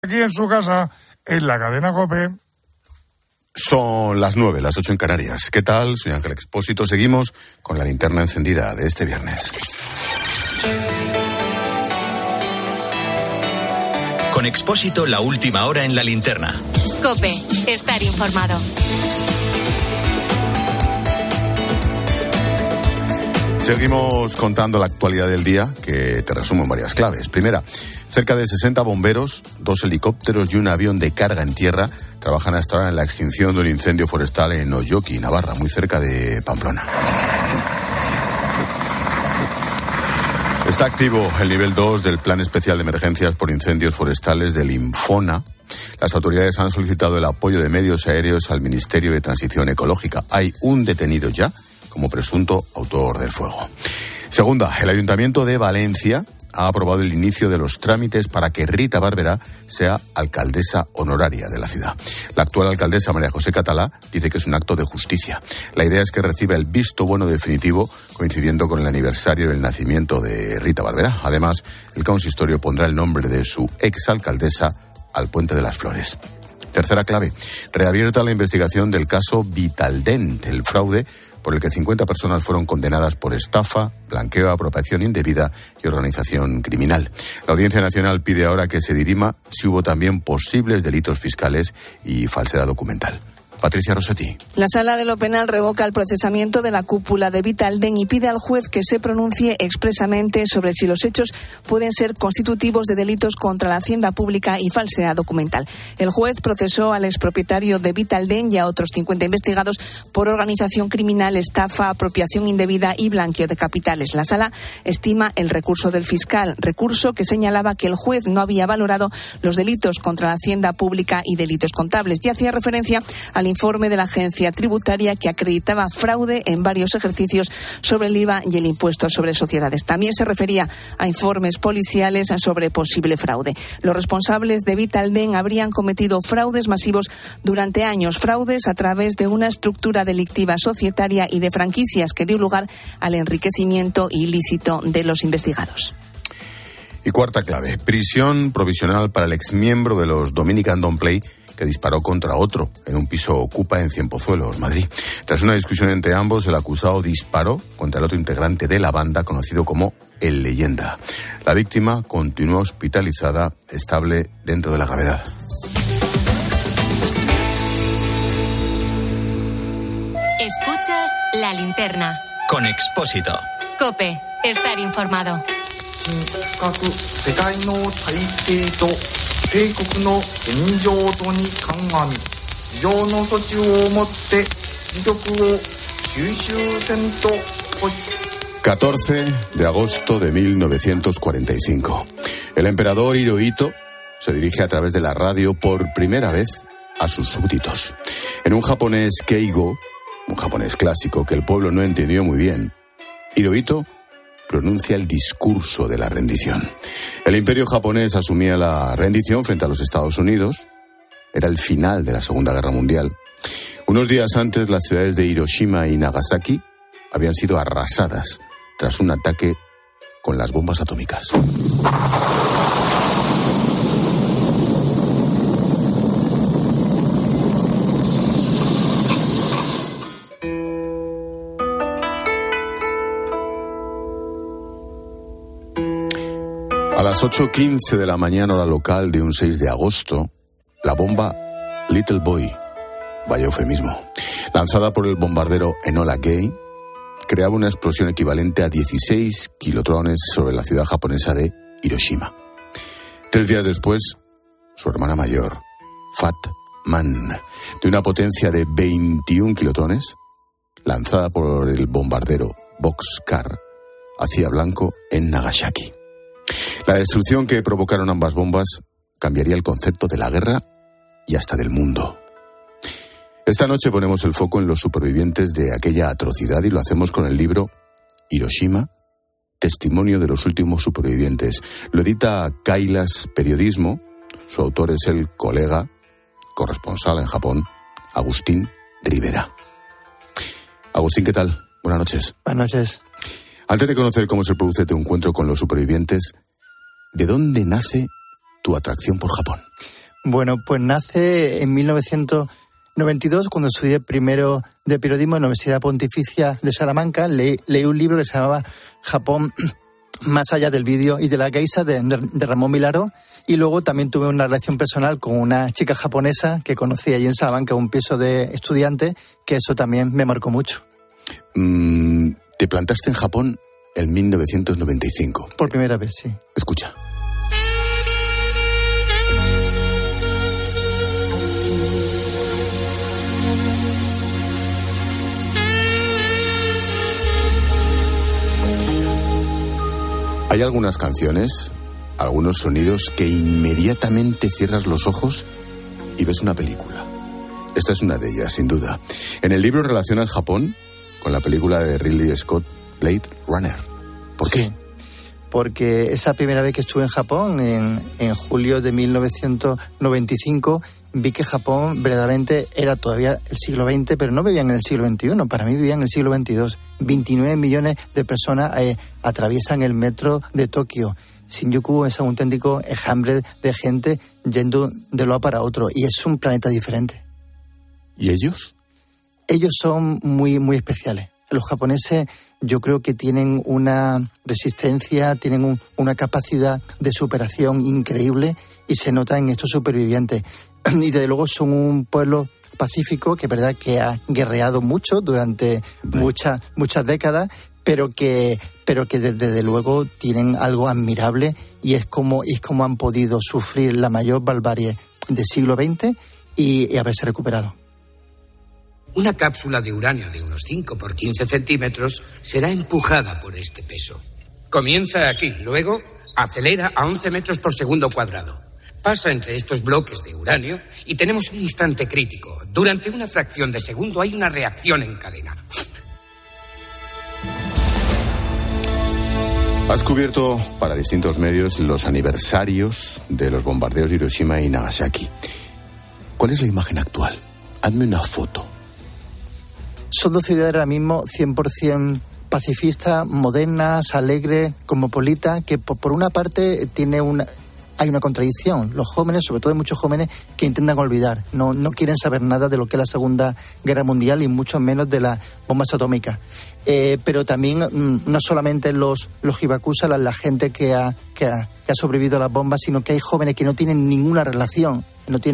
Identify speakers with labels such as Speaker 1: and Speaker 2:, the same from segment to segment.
Speaker 1: Aquí en su casa, en la cadena COPE.
Speaker 2: Son las 9, las 8 en Canarias. ¿Qué tal? Soy Ángel Expósito. Seguimos con la linterna encendida de este viernes.
Speaker 3: Con Expósito, la última hora en la linterna.
Speaker 4: COPE, estar informado.
Speaker 2: Seguimos contando la actualidad del día, que te resumo en varias claves. Primera, cerca de 60 bomberos, 2 helicópteros y un avión de carga en tierra trabajan hasta ahora en la extinción de un incendio forestal en Oyoki, Navarra, muy cerca de Pamplona. Está activo el nivel 2 del Plan Especial de Emergencias por Incendios Forestales del Infona. Las autoridades han solicitado el apoyo de medios aéreos al Ministerio de Transición Ecológica. Hay un detenido ya como presunto autor del fuego. Segunda, el Ayuntamiento de Valencia ha aprobado el inicio de los trámites para que Rita Barberá sea alcaldesa honoraria de la ciudad. La actual alcaldesa, María José Catalá, dice que es un acto de justicia. La idea es que reciba el visto bueno definitivo coincidiendo con el aniversario del nacimiento de Rita Barberá. Además, el consistorio pondrá el nombre de su exalcaldesa al Puente de las Flores. Tercera clave, reabierta la investigación del caso Vitaldent, el fraude por el que 50 personas fueron condenadas por estafa, blanqueo, apropiación indebida y organización criminal. La Audiencia Nacional pide ahora que se dirima si hubo también posibles delitos fiscales y falsedad documental. Patricia Rossetti.
Speaker 5: La Sala de lo Penal revoca el procesamiento de la cúpula de Vitaldent y pide al juez que se pronuncie expresamente sobre si los hechos pueden ser constitutivos de delitos contra la hacienda pública y falsedad documental. El juez procesó al expropietario de Vitaldent y a otros 50 investigados por organización criminal, estafa, apropiación indebida y blanqueo de capitales. La Sala estima el recurso del fiscal, recurso que señalaba que el juez no había valorado los delitos contra la hacienda pública y delitos contables y hacía referencia al informe de la agencia tributaria que acreditaba fraude en varios ejercicios sobre el IVA y el impuesto sobre sociedades. También se refería a informes policiales sobre posible fraude. Los responsables de Vitaldent habrían cometido fraudes masivos durante años, fraudes a través de una estructura delictiva societaria y de franquicias que dio lugar al enriquecimiento ilícito de los investigados.
Speaker 2: Y cuarta clave, prisión provisional para el exmiembro de los Dominican Don't Play, que disparó contra otro en un piso Ocupa en Cienpozuelos, Madrid. Tras una discusión entre ambos, el acusado disparó contra el otro integrante de la banda, conocido como El Leyenda. La víctima continúa hospitalizada, estable dentro de la gravedad.
Speaker 4: Escuchas la linterna.
Speaker 3: Con Expósito.
Speaker 4: COPE, estar informado.
Speaker 6: 世界の体制と帝国の現状とに鑑み以上の措置をもって威力を収集せんとほし。
Speaker 2: 14 de agosto de 1945. El emperador Hirohito se dirige a través de la radio por primera vez a sus súbditos. En un japonés keigo, un japonés clásico que el pueblo no entendió muy bien, Hirohito pronuncia el discurso de la rendición. El imperio japonés asumía la rendición frente a los Estados Unidos. Era el final de la Segunda Guerra Mundial. Unos días antes, las ciudades de Hiroshima y Nagasaki habían sido arrasadas tras un ataque con las bombas atómicas. A las 8:15 de la mañana, hora local de un 6 de agosto, la bomba Little Boy, vaya eufemismo, lanzada por el bombardero Enola Gay, creaba una explosión equivalente a 16 kilotrones sobre la ciudad japonesa de Hiroshima. 3 días después, su hermana mayor, Fat Man, de una potencia de 21 kilotrones, lanzada por el bombardero Boxcar, hacía blanco en Nagasaki. La destrucción que provocaron ambas bombas cambiaría el concepto de la guerra y hasta del mundo. Esta noche ponemos el foco en los supervivientes de aquella atrocidad y lo hacemos con el libro Hiroshima, testimonio de los últimos supervivientes. Lo edita Kailas Periodismo. Su autor es el colega corresponsal en Japón, Agustín Rivera. Agustín, ¿qué tal? Buenas noches.
Speaker 7: Buenas noches.
Speaker 2: Antes de conocer cómo se produce tu encuentro con los supervivientes, ¿de dónde nace tu atracción por Japón?
Speaker 7: Bueno, pues nace en 1992, cuando estudié primero de periodismo en la Universidad Pontificia de Salamanca. Leí un libro que se llamaba Japón más allá del vídeo y de la geisha, de Ramón Milaro. Y luego también tuve una relación personal con una chica japonesa que conocí allí en Salamanca, un piso de estudiante, que eso también me marcó mucho.
Speaker 2: Te plantaste en Japón en 1995.
Speaker 7: Por primera vez, sí.
Speaker 2: Escucha. Hay algunas canciones, algunos sonidos que inmediatamente cierras los ojos y ves una película. Esta es una de ellas, sin duda. En el libro relacionas Japón con la película de Ridley Scott, Blade Runner. ¿Por qué?
Speaker 7: Sí, porque esa primera vez que estuve en Japón, en julio de 1995, vi que Japón verdaderamente era todavía el siglo XX, pero no vivían en el siglo XXI, para mí vivían en el siglo XXII. 29 millones de personas atraviesan el metro de Tokio. Shinjuku es un auténtico enjambre de gente yendo de un lado para otro, y es un planeta diferente.
Speaker 2: ¿Y ellos?
Speaker 7: Ellos son muy, muy especiales. Los japoneses yo creo que tienen una resistencia, tienen una capacidad de superación increíble, y se nota en estos supervivientes. Y desde luego son un pueblo pacífico que es verdad que ha guerreado mucho durante muchas décadas, pero que desde luego tienen algo admirable, y es como han podido sufrir la mayor barbarie del siglo XX y haberse recuperado.
Speaker 8: Una cápsula de uranio de unos 5 por 15 centímetros será empujada por este peso. Comienza aquí, luego acelera a 11 metros por segundo cuadrado. Pasa entre estos bloques de uranio y tenemos un instante crítico. Durante una fracción de segundo hay una reacción en cadena.
Speaker 2: Has cubierto para distintos medios los aniversarios de los bombardeos de Hiroshima y Nagasaki. ¿Cuál es la imagen actual? Hazme una foto.
Speaker 7: Son dos ciudades ahora mismo 100% pacifistas, modernas, alegres, cosmopolitas, que por una parte hay una contradicción. Los jóvenes, sobre todo hay muchos jóvenes que intentan olvidar, no quieren saber nada de lo que es la Segunda Guerra Mundial y mucho menos de las bombas atómicas. Pero también no solamente los hibakusha, la gente que ha sobrevivido a las bombas, sino que hay jóvenes que no tienen ninguna relación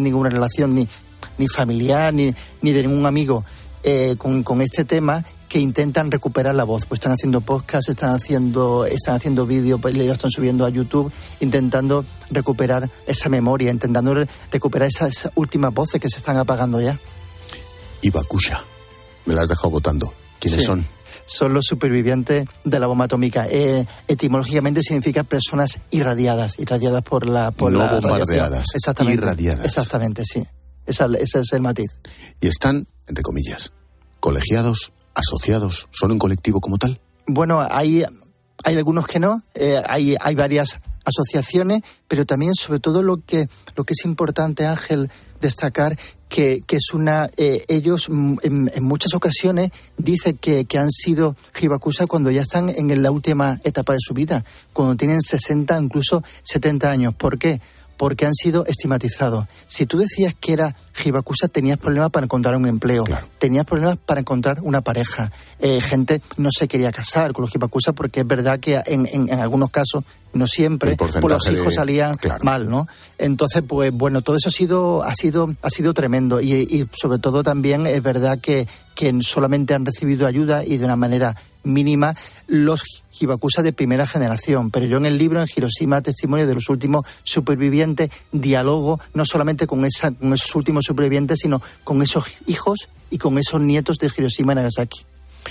Speaker 7: ni familiar ni de ningún amigo con este tema, que intentan recuperar la voz. Pues están haciendo podcasts, están haciendo vídeos, pues lo están subiendo a YouTube, intentando recuperar esa memoria, intentando recuperar esas últimas voces que se están apagando ya.
Speaker 2: Hibakusha, me las has dejado votando. ¿Quiénes son?
Speaker 7: Son los supervivientes de la bomba atómica. Etimológicamente significa personas irradiadas por la
Speaker 2: bombardeadas,
Speaker 7: exactamente,
Speaker 2: irradiadas.
Speaker 7: Exactamente, sí. Ese es el matiz.
Speaker 2: Y están, entre comillas, colegiados, asociados, ¿son un colectivo como tal?
Speaker 7: Bueno, hay algunos que no, hay varias asociaciones, pero también, sobre todo, lo que es importante, Ángel, destacar que es ellos en muchas ocasiones dicen que han sido hibakusha cuando ya están en la última etapa de su vida, cuando tienen 60, incluso 70 años. ¿Por qué? Porque han sido estigmatizados. Si tú decías que era hibakusha, tenías problemas para encontrar un empleo, claro. Tenías problemas para encontrar una pareja. Gente no se quería casar con los hibakusha, porque es verdad que en algunos casos, no siempre, pues los hijos salían mal, ¿no? Entonces, pues bueno, todo eso ha sido tremendo, y sobre todo también es verdad que solamente han recibido ayuda, y de una manera mínima, los hibakusha de primera generación. Pero yo en el libro, en Hiroshima, testimonio de los últimos supervivientes, dialogo no solamente con esos últimos supervivientes, sino con esos hijos y con esos nietos de Hiroshima y Nagasaki.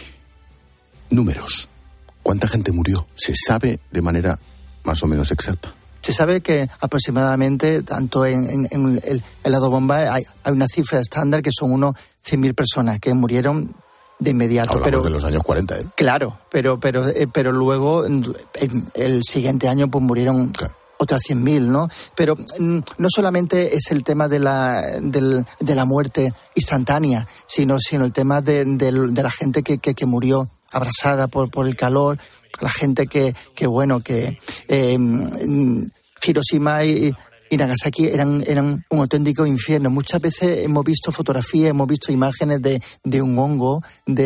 Speaker 2: Números. ¿Cuánta gente murió? ¿Se sabe de manera más o menos exacta?
Speaker 7: Se sabe que aproximadamente, tanto en el lado bomba, hay una cifra estándar que son unos 100.000 personas que murieron de inmediato.
Speaker 2: Hablamos de los años 40, ¿eh?
Speaker 7: Claro, pero luego el siguiente año pues murieron otras 100.000, ¿no? Pero no solamente es el tema de la muerte instantánea, sino el tema de la gente que murió abrasada por el calor, la gente que Hiroshima y y Nagasaki eran un auténtico infierno. Muchas veces hemos visto fotografías, hemos visto imágenes de un hongo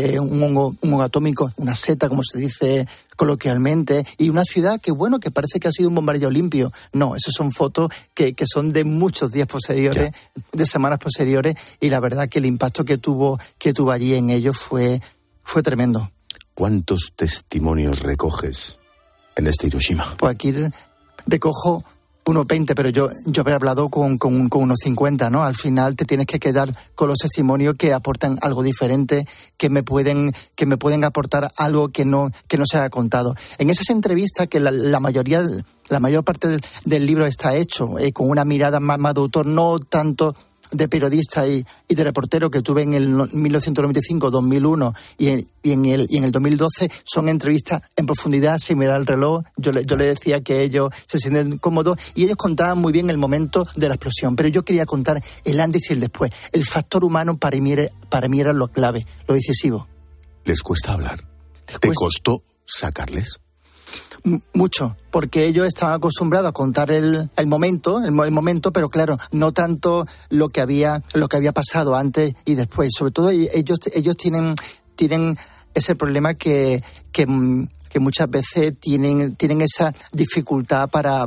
Speaker 7: atómico, una seta, como se dice coloquialmente, y una ciudad que parece que ha sido un bombardeo limpio. No, esas son fotos que son de muchos días posteriores, de semanas posteriores, y la verdad que el impacto que tuvo allí en ellos fue tremendo.
Speaker 2: ¿Cuántos testimonios recoges en este Hiroshima?
Speaker 7: Pues aquí recojo unos 20, pero yo habré hablado con unos 50, ¿no? Al final te tienes que quedar con los testimonios que aportan algo diferente, que me pueden aportar algo que no se haya contado. En esas entrevistas, que la mayor parte del libro está hecho con una mirada más de autor, no tanto de periodista y de reportero, que tuve en el 1995, 2001 y en el 2012, son entrevistas en profundidad, sin mirar el reloj. Yo le decía que ellos se sienten cómodos y ellos contaban muy bien el momento de la explosión, pero yo quería contar el antes y el después. El factor humano para mí era lo clave, lo decisivo.
Speaker 2: ¿Les cuesta hablar? ¿Te costó sacarles?
Speaker 7: Mucho, porque ellos estaban acostumbrados a contar el momento, pero claro, no tanto lo que había pasado antes y después. Sobre todo ellos tienen ese problema que muchas veces tienen esa dificultad para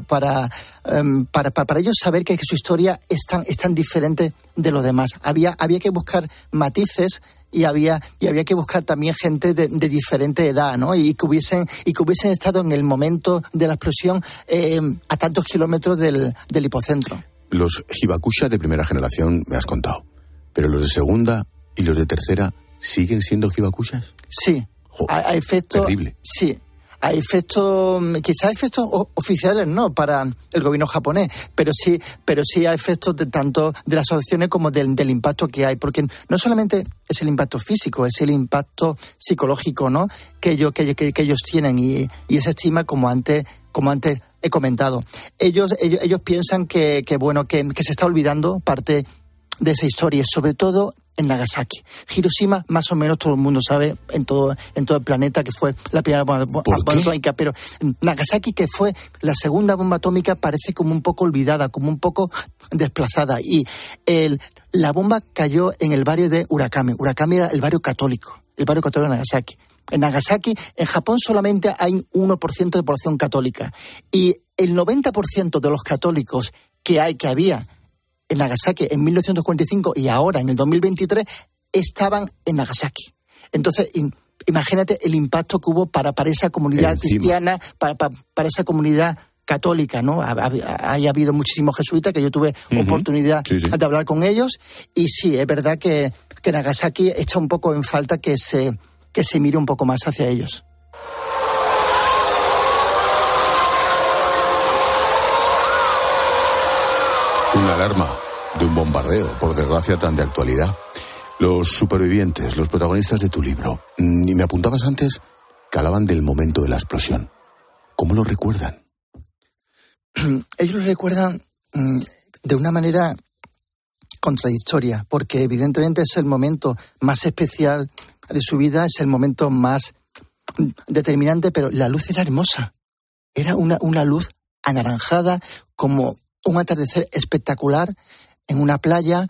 Speaker 7: ellos saber que su historia es tan diferente de los demás. Había que buscar matices y había que buscar también gente de diferente edad, ¿no? Y que hubiesen estado en el momento de la explosión a tantos kilómetros del hipocentro.
Speaker 2: Los hibakusha de primera generación me has contado, pero los de segunda y los de tercera siguen siendo hibakushas.
Speaker 7: Sí. A efectos,
Speaker 2: terrible.
Speaker 7: Sí, a efectos, quizás efectos oficiales no para el gobierno japonés, pero sí a efectos tanto de las asociaciones como del impacto que hay, porque no solamente es el impacto físico, es el impacto psicológico, ¿no? que ellos tienen y se estima, como antes he comentado. Ellos piensan que se está olvidando parte de esa historia, sobre todo en Nagasaki. Hiroshima, más o menos todo el mundo sabe en todo el planeta que fue la primera bomba atómica, pero Nagasaki, que fue la segunda bomba atómica, parece como un poco olvidada, como un poco desplazada. Y la bomba cayó en el barrio de Urakami. Urakami era el barrio católico de Nagasaki. En Nagasaki, en Japón, solamente hay 1% de población católica. Y el 90% de los católicos que había en Nagasaki en 1945 y ahora en el 2023 estaban en Nagasaki. Entonces, imagínate el impacto que hubo para esa comunidad cristiana, para esa comunidad católica, ¿no? Ha habido muchísimos jesuitas que yo tuve oportunidad de hablar con ellos, y sí, es verdad que Nagasaki echa un poco en falta que se mire un poco más hacia ellos.
Speaker 2: Una alarma de un bombardeo, por desgracia tan de actualidad. Los supervivientes, los protagonistas de tu libro, y me apuntabas antes que hablaban del momento de la explosión. ¿Cómo lo recuerdan?
Speaker 7: Ellos lo recuerdan de una manera contradictoria, porque evidentemente es el momento más especial de su vida, es el momento más determinante, pero la luz era hermosa. Era una luz anaranjada, como un atardecer espectacular en una playa,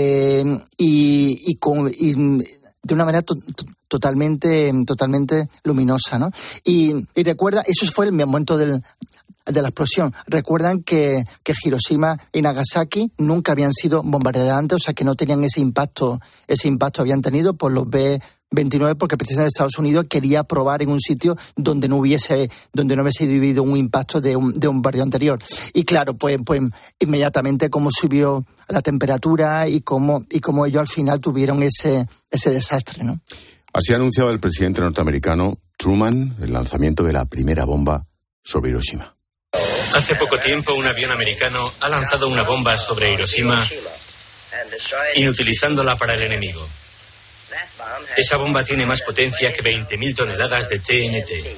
Speaker 7: y de una manera totalmente luminosa, ¿no? Y recuerda, eso fue el momento de la explosión. Recuerdan que Hiroshima y Nagasaki nunca habían sido bombardeadas antes, o sea que no tenían ese impacto habían tenido por los B-29, porque el presidente de Estados Unidos quería probar en un sitio donde no hubiese vivido un impacto de un bombardeo anterior. Y claro, pues inmediatamente cómo subió la temperatura y cómo ellos al final tuvieron ese desastre, ¿no?
Speaker 2: Así anunciaba el presidente norteamericano Truman el lanzamiento de la primera bomba sobre Hiroshima.
Speaker 9: Hace poco tiempo un avión americano ha lanzado una bomba sobre Hiroshima, inutilizándola para el enemigo. Esa bomba tiene más potencia que 20.000 toneladas de TNT.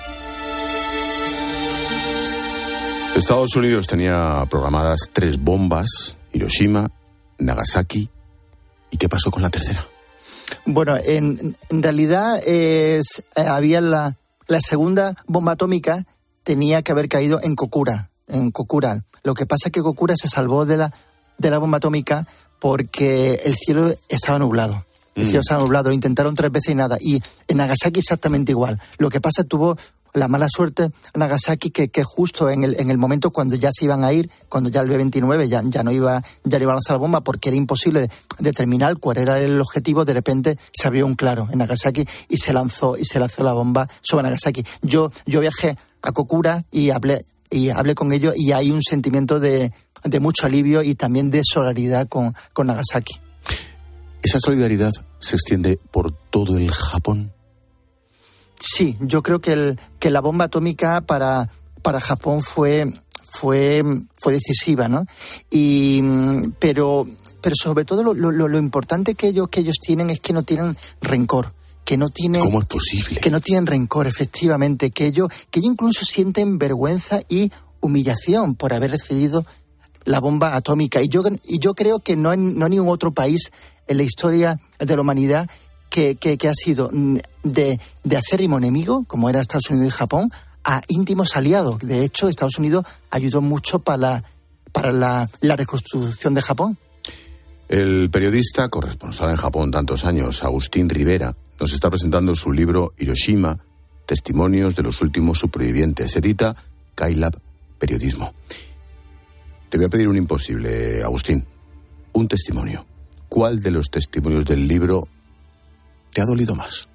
Speaker 2: Estados Unidos tenía programadas 3 bombas: Hiroshima, Nagasaki. ¿Y qué pasó con la tercera?
Speaker 7: Bueno, en realidad había la segunda bomba atómica, tenía que haber caído en Kokura. Lo que pasa es que Kokura se salvó de la bomba atómica porque el cielo estaba nublado. El cielo estaba nublado, lo intentaron 3 veces y nada. Y en Nagasaki exactamente igual. Lo que pasa, tuvo la mala suerte Nagasaki que justo en el momento cuando ya se iban a ir, cuando ya el B-29 ya no iba a lanzar la bomba porque era imposible determinar cuál era el objetivo, de repente se abrió un claro en Nagasaki y se lanzó la bomba sobre Nagasaki. Yo viajé a Kokura y hablé con ellos, y hay un sentimiento de mucho alivio y también de solidaridad con Nagasaki.
Speaker 2: ¿Esa solidaridad se extiende por todo el Japón?
Speaker 7: Sí, yo creo que la bomba atómica para Japón fue decisiva, ¿no? Pero sobre todo lo importante que ellos tienen es que no tienen rencor. Que no tienen,
Speaker 2: ¿cómo es posible?
Speaker 7: Que no tienen rencor, efectivamente. Que ellos incluso sienten vergüenza y humillación por haber recibido la bomba atómica. Y yo creo que no hay ningún otro país en la historia de la humanidad que ha sido de acérrimo enemigo, como era Estados Unidos y Japón, a íntimos aliados. De hecho, Estados Unidos ayudó mucho para la reconstrucción de Japón.
Speaker 2: El periodista corresponsal en Japón tantos años, Agustín Rivera, nos está presentando su libro Hiroshima, Testimonios de los últimos supervivientes. Edita Skylab Periodismo. Te voy a pedir un imposible, Agustín. Un testimonio. ¿Cuál de los testimonios del libro te ha dolido más?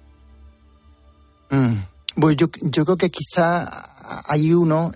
Speaker 7: Bueno, yo creo que quizá hay uno,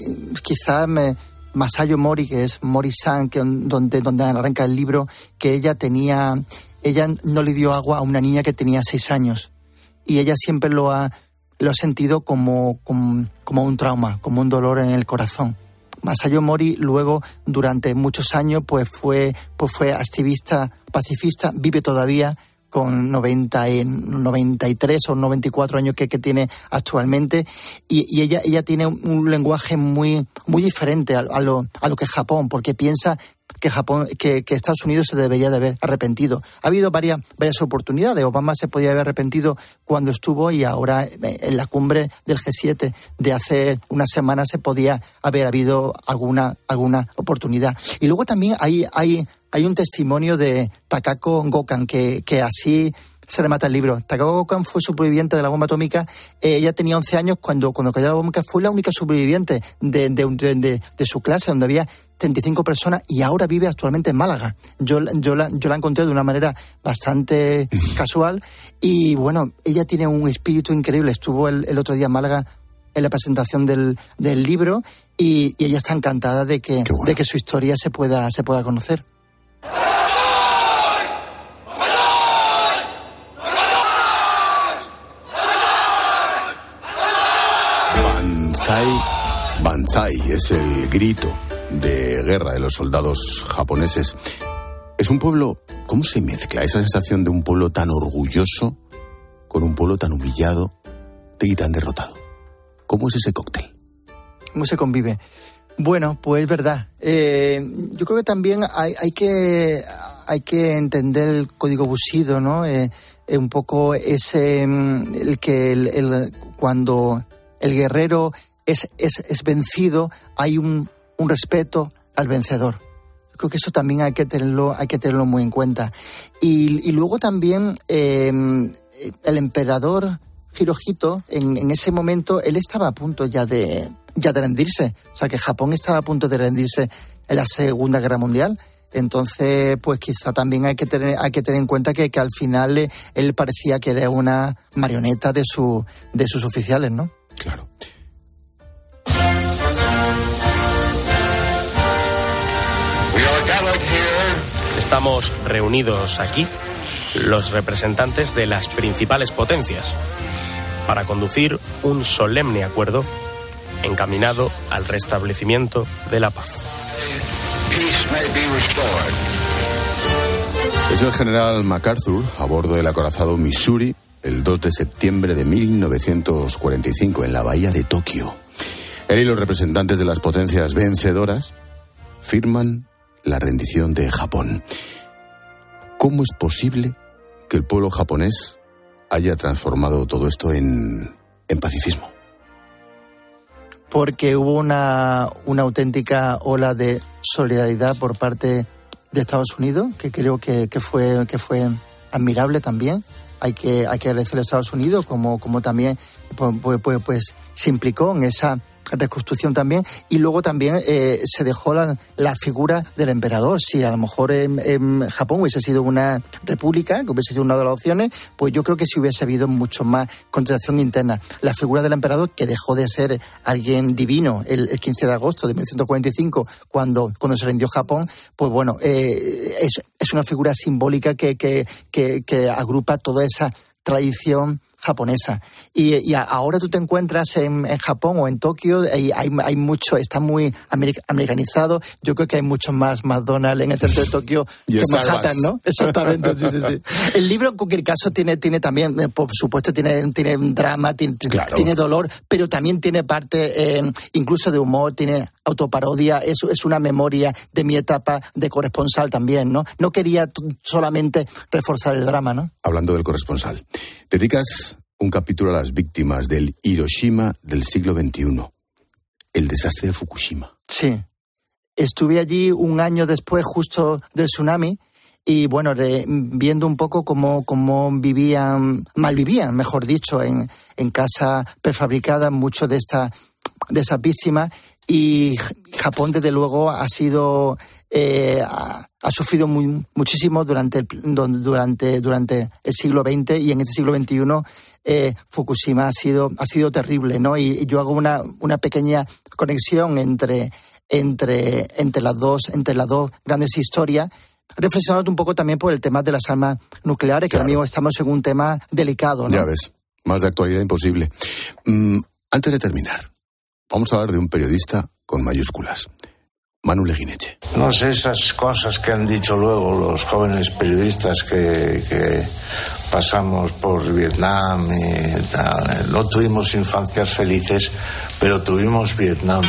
Speaker 7: Masayo Mori, que es Mori-san, donde arranca el libro, que ella no le dio agua a una niña que tenía 6 años. Y ella siempre lo ha sentido como un trauma, como un dolor en el corazón. Masayo Mori luego, durante muchos años, pues fue activista, pacifista, vive todavía con 93 o 94 años que tiene actualmente, y ella tiene un lenguaje muy diferente a lo que es Japón, porque piensa que Estados Unidos se debería de haber arrepentido. Ha habido varias oportunidades. Obama se podía haber arrepentido cuando estuvo, y ahora en la cumbre del G7 de hace unas semanas se podía haber habido alguna oportunidad. Y luego también hay un testimonio de Takako Gokan que así se remata el libro. Takako Gokan fue superviviente de la bomba atómica. Ella tenía 11 años cuando cayó la bomba. Fue la única superviviente de su clase, donde había 35 personas, y ahora vive actualmente en Málaga. Yo la encontré de una manera bastante casual, y bueno, ella tiene un espíritu increíble. Estuvo el otro día en Málaga en la presentación del libro, y ella está encantada de que su historia se pueda conocer.
Speaker 2: Banzai es el grito de guerra de los soldados japoneses. Es un pueblo, ¿cómo se mezcla esa sensación de un pueblo tan orgulloso con un pueblo tan humillado y tan derrotado? ¿Cómo es ese cóctel?
Speaker 7: ¿Cómo se convive? Bueno, pues es verdad. Yo creo que también hay que entender el código Bushido, ¿no? Un poco ese cuando el guerrero es vencido, hay un respeto al vencedor. Creo que eso también hay que tenerlo muy en cuenta. Y luego también el emperador Hirohito, en ese momento, él estaba a punto ya de rendirse. O sea, que Japón estaba a punto de rendirse en la Segunda Guerra Mundial. Entonces, pues quizá también hay que tener en cuenta que al final él parecía que era una marioneta de sus oficiales, ¿no?
Speaker 2: Claro.
Speaker 10: Estamos reunidos aquí, los representantes de las principales potencias, para conducir un solemne acuerdo encaminado al restablecimiento de la paz.
Speaker 2: Es el general MacArthur a bordo del acorazado Missouri el 2 de septiembre de 1945 en la bahía de Tokio. Él y los representantes de las potencias vencedoras firman la rendición de Japón. ¿Cómo es posible que el pueblo japonés haya transformado todo esto en pacifismo?
Speaker 7: porque hubo una auténtica ola de solidaridad por parte de Estados Unidos, que creo que fue admirable también. Hay que agradecerle a Estados Unidos como también pues se implicó en esa reconstrucción también, y luego también se dejó la figura del emperador. Si a lo mejor en Japón hubiese sido una república, que hubiese sido una de las opciones, pues yo creo que sí hubiese habido mucho más contracción interna. La figura del emperador, que dejó de ser alguien divino el 15 de agosto de 1945, cuando se rindió Japón, pues bueno, es una figura simbólica que agrupa toda esa tradición japonesa. Y ahora tú te encuentras en Japón o en Tokio, hay mucho, está muy americanizado. Yo creo que hay muchos más McDonald's en el centro de Tokio que Manhattan, ¿no? Exactamente, sí. El libro, en cualquier caso, tiene también, por supuesto, tiene drama, tiene dolor, pero también tiene parte incluso de humor, tiene autoparodia, es una memoria de mi etapa de corresponsal también, ¿no? No quería solamente reforzar el drama, ¿no?
Speaker 2: Hablando del corresponsal, dedicas un capítulo a las víctimas del Hiroshima del siglo XXI, el desastre de Fukushima.
Speaker 7: Sí, estuve allí un año después justo del tsunami y bueno, viendo un poco cómo malvivían, mejor dicho, en casa prefabricada muchos de esas víctimas, y Japón desde luego ha sufrido muchísimo durante el siglo XX, y en este siglo XXI Fukushima ha sido terrible, ¿no? Y yo hago una pequeña conexión entre las dos grandes historias, reflexionando un poco también por el tema de las armas nucleares, que ahora mismo estamos en un tema delicado, ¿no?
Speaker 2: Ya ves, más de actualidad imposible. Antes de terminar, vamos a hablar de un periodista con mayúsculas, Manu Leguineche.
Speaker 11: No sé, esas cosas que han dicho luego los jóvenes periodistas que pasamos por Vietnam y tal. No tuvimos infancias felices, pero tuvimos Vietnam.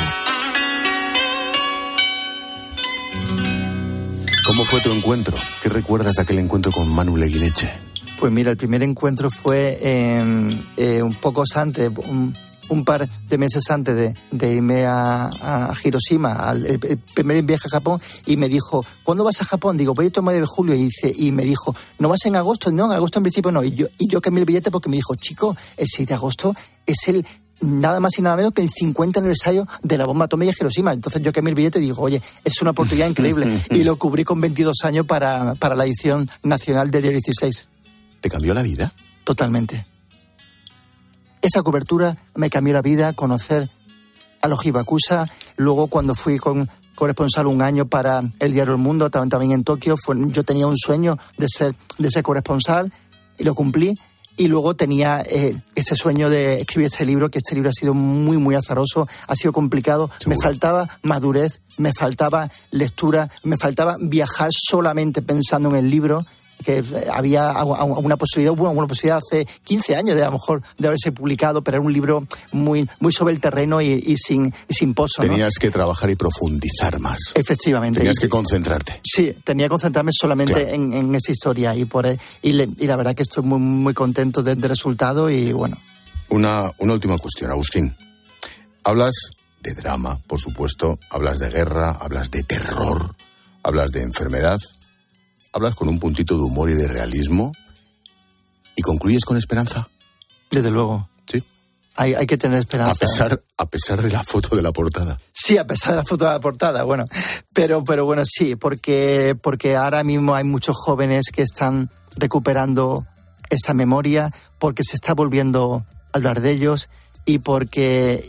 Speaker 2: ¿Cómo fue tu encuentro? ¿Qué recuerdas de aquel encuentro con Manu Leguineche?
Speaker 7: Pues mira, el primer encuentro fue un poco antes, un par de meses antes de irme a Hiroshima, el primer viaje a Japón, y me dijo, ¿cuándo vas a Japón? Digo, voy a tomar de julio, y me dijo, ¿no vas en agosto? No, en agosto en principio no. Y yo cambié el billete porque me dijo, chico, el 6 de agosto es nada más y nada menos que el 50 aniversario de la bomba atómica de Hiroshima. Entonces yo cambié el billete y digo, oye, es una oportunidad increíble. Y lo cubrí con 22 años para la edición nacional de Diario 16.
Speaker 2: ¿Te cambió la vida?
Speaker 7: Totalmente. Esa cobertura me cambió la vida, conocer a los Hibakusha. Luego, cuando fui corresponsal un año para el diario El Mundo, también en Tokio, yo tenía un sueño de ser corresponsal y lo cumplí. Y luego tenía ese sueño de escribir este libro, que este libro ha sido muy, muy azaroso, ha sido complicado. ¿Seguro? Me faltaba madurez, me faltaba lectura, me faltaba viajar solamente pensando en el libro, que había una posibilidad hace 15 años de a lo mejor de haberse publicado, pero era un libro muy, muy sobre el terreno y sin pozo, ¿no?
Speaker 2: Tenías que trabajar y profundizar más.
Speaker 7: Efectivamente.
Speaker 2: Tenías que concentrarte.
Speaker 7: Sí, tenía que concentrarme solamente claro. en esa historia y la verdad que estoy muy, muy contento del resultado y bueno.
Speaker 2: Una última cuestión, Agustín. Hablas de drama, por supuesto, hablas de guerra, hablas de terror, hablas de enfermedad. Hablas con un puntito de humor y de realismo y concluyes con esperanza.
Speaker 7: Desde luego.
Speaker 2: Sí.
Speaker 7: Hay que tener esperanza.
Speaker 2: A pesar de la foto de la portada.
Speaker 7: Sí, a pesar de la foto de la portada, bueno. Pero bueno, sí, porque ahora mismo hay muchos jóvenes que están recuperando esta memoria, porque se está volviendo a hablar de ellos y porque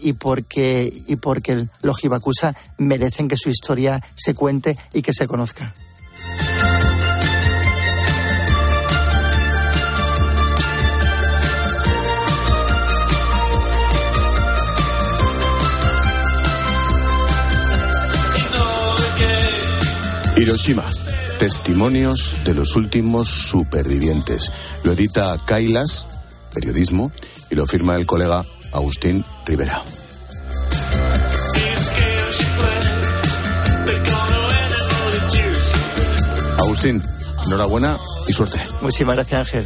Speaker 7: los Hibakusha merecen que su historia se cuente y que se conozca.
Speaker 2: Hiroshima, testimonios de los últimos supervivientes. Lo edita Kailas, periodismo, y lo firma el colega Agustín Rivera. Agustín, enhorabuena y suerte.
Speaker 7: Muchísimas gracias, Ángel.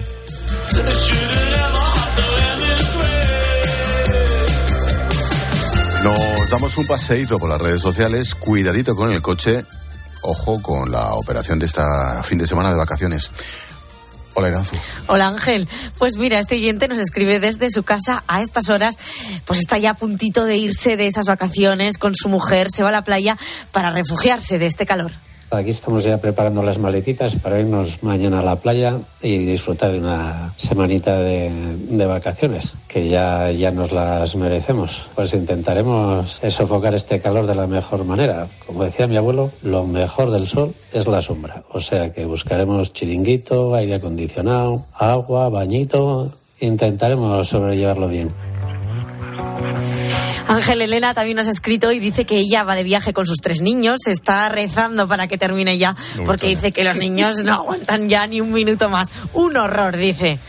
Speaker 2: No Nos damos un paseíto por las redes sociales, cuidadito con el coche, ojo con la operación de esta fin de semana de vacaciones. Hola, Iranzu.
Speaker 12: Hola, Ángel. Pues mira, este oyente nos escribe desde su casa a estas horas, pues está ya a puntito de irse de esas vacaciones con su mujer, se va a la playa para refugiarse de este calor.
Speaker 13: Aquí estamos ya preparando las maletitas para irnos mañana a la playa y disfrutar de una semanita de vacaciones, que ya nos las merecemos. Pues intentaremos sofocar este calor de la mejor manera. Como decía mi abuelo, lo mejor del sol es la sombra. O sea que buscaremos chiringuito, aire acondicionado, agua, bañito. Intentaremos sobrellevarlo bien.
Speaker 12: Ángel Elena también nos ha escrito y dice que ella va de viaje con sus 3 niños, está rezando para que termine ya, porque dice que los niños no aguantan ya ni un minuto más. Un horror, dice.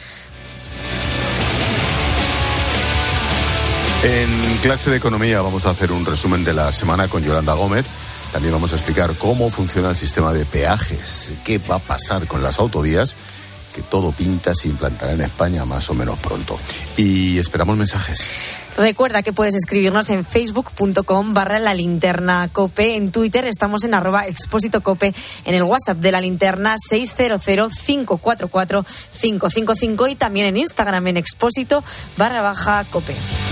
Speaker 2: En clase de economía vamos a hacer un resumen de la semana con Yolanda Gómez. También vamos a explicar cómo funciona el sistema de peajes, qué va a pasar con las autovías, que todo pinta se implantará en España más o menos pronto. Y esperamos mensajes.
Speaker 12: Recuerda que puedes escribirnos en facebook.com/lalinternacope, en Twitter estamos en @expósitocope, en el WhatsApp de La Linterna 600-544-555 y también en Instagram en expósito_cope.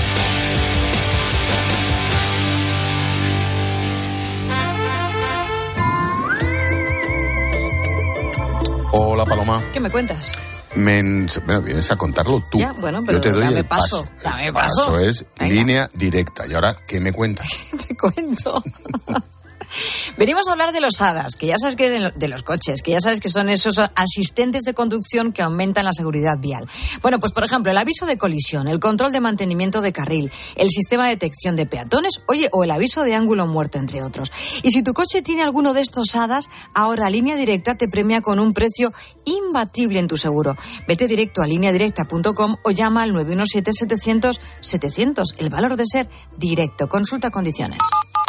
Speaker 2: Hola, Paloma.
Speaker 12: ¿Qué me cuentas?
Speaker 2: Bueno, vienes a contarlo tú.
Speaker 12: Ya, bueno, pero
Speaker 2: yo te doy
Speaker 12: dame
Speaker 2: el paso.
Speaker 12: Dame
Speaker 2: El
Speaker 12: paso.
Speaker 2: paso es
Speaker 12: Venga.
Speaker 2: línea directa. ¿Y ahora qué me cuentas?
Speaker 12: Te cuento. Venimos a hablar de los HADAS, que ya sabes que de los coches, que ya sabes que son esos asistentes de conducción que aumentan la seguridad vial. Bueno, pues por ejemplo, el aviso de colisión, el control de mantenimiento de carril, el sistema de detección de peatones, o el aviso de ángulo muerto, entre otros. Y si tu coche tiene alguno de estos HADAS, ahora Línea Directa te premia con un precio imbatible en tu seguro. Vete directo a lineadirecta.com o llama al 917-700-700. El valor de ser directo. Consulta condiciones.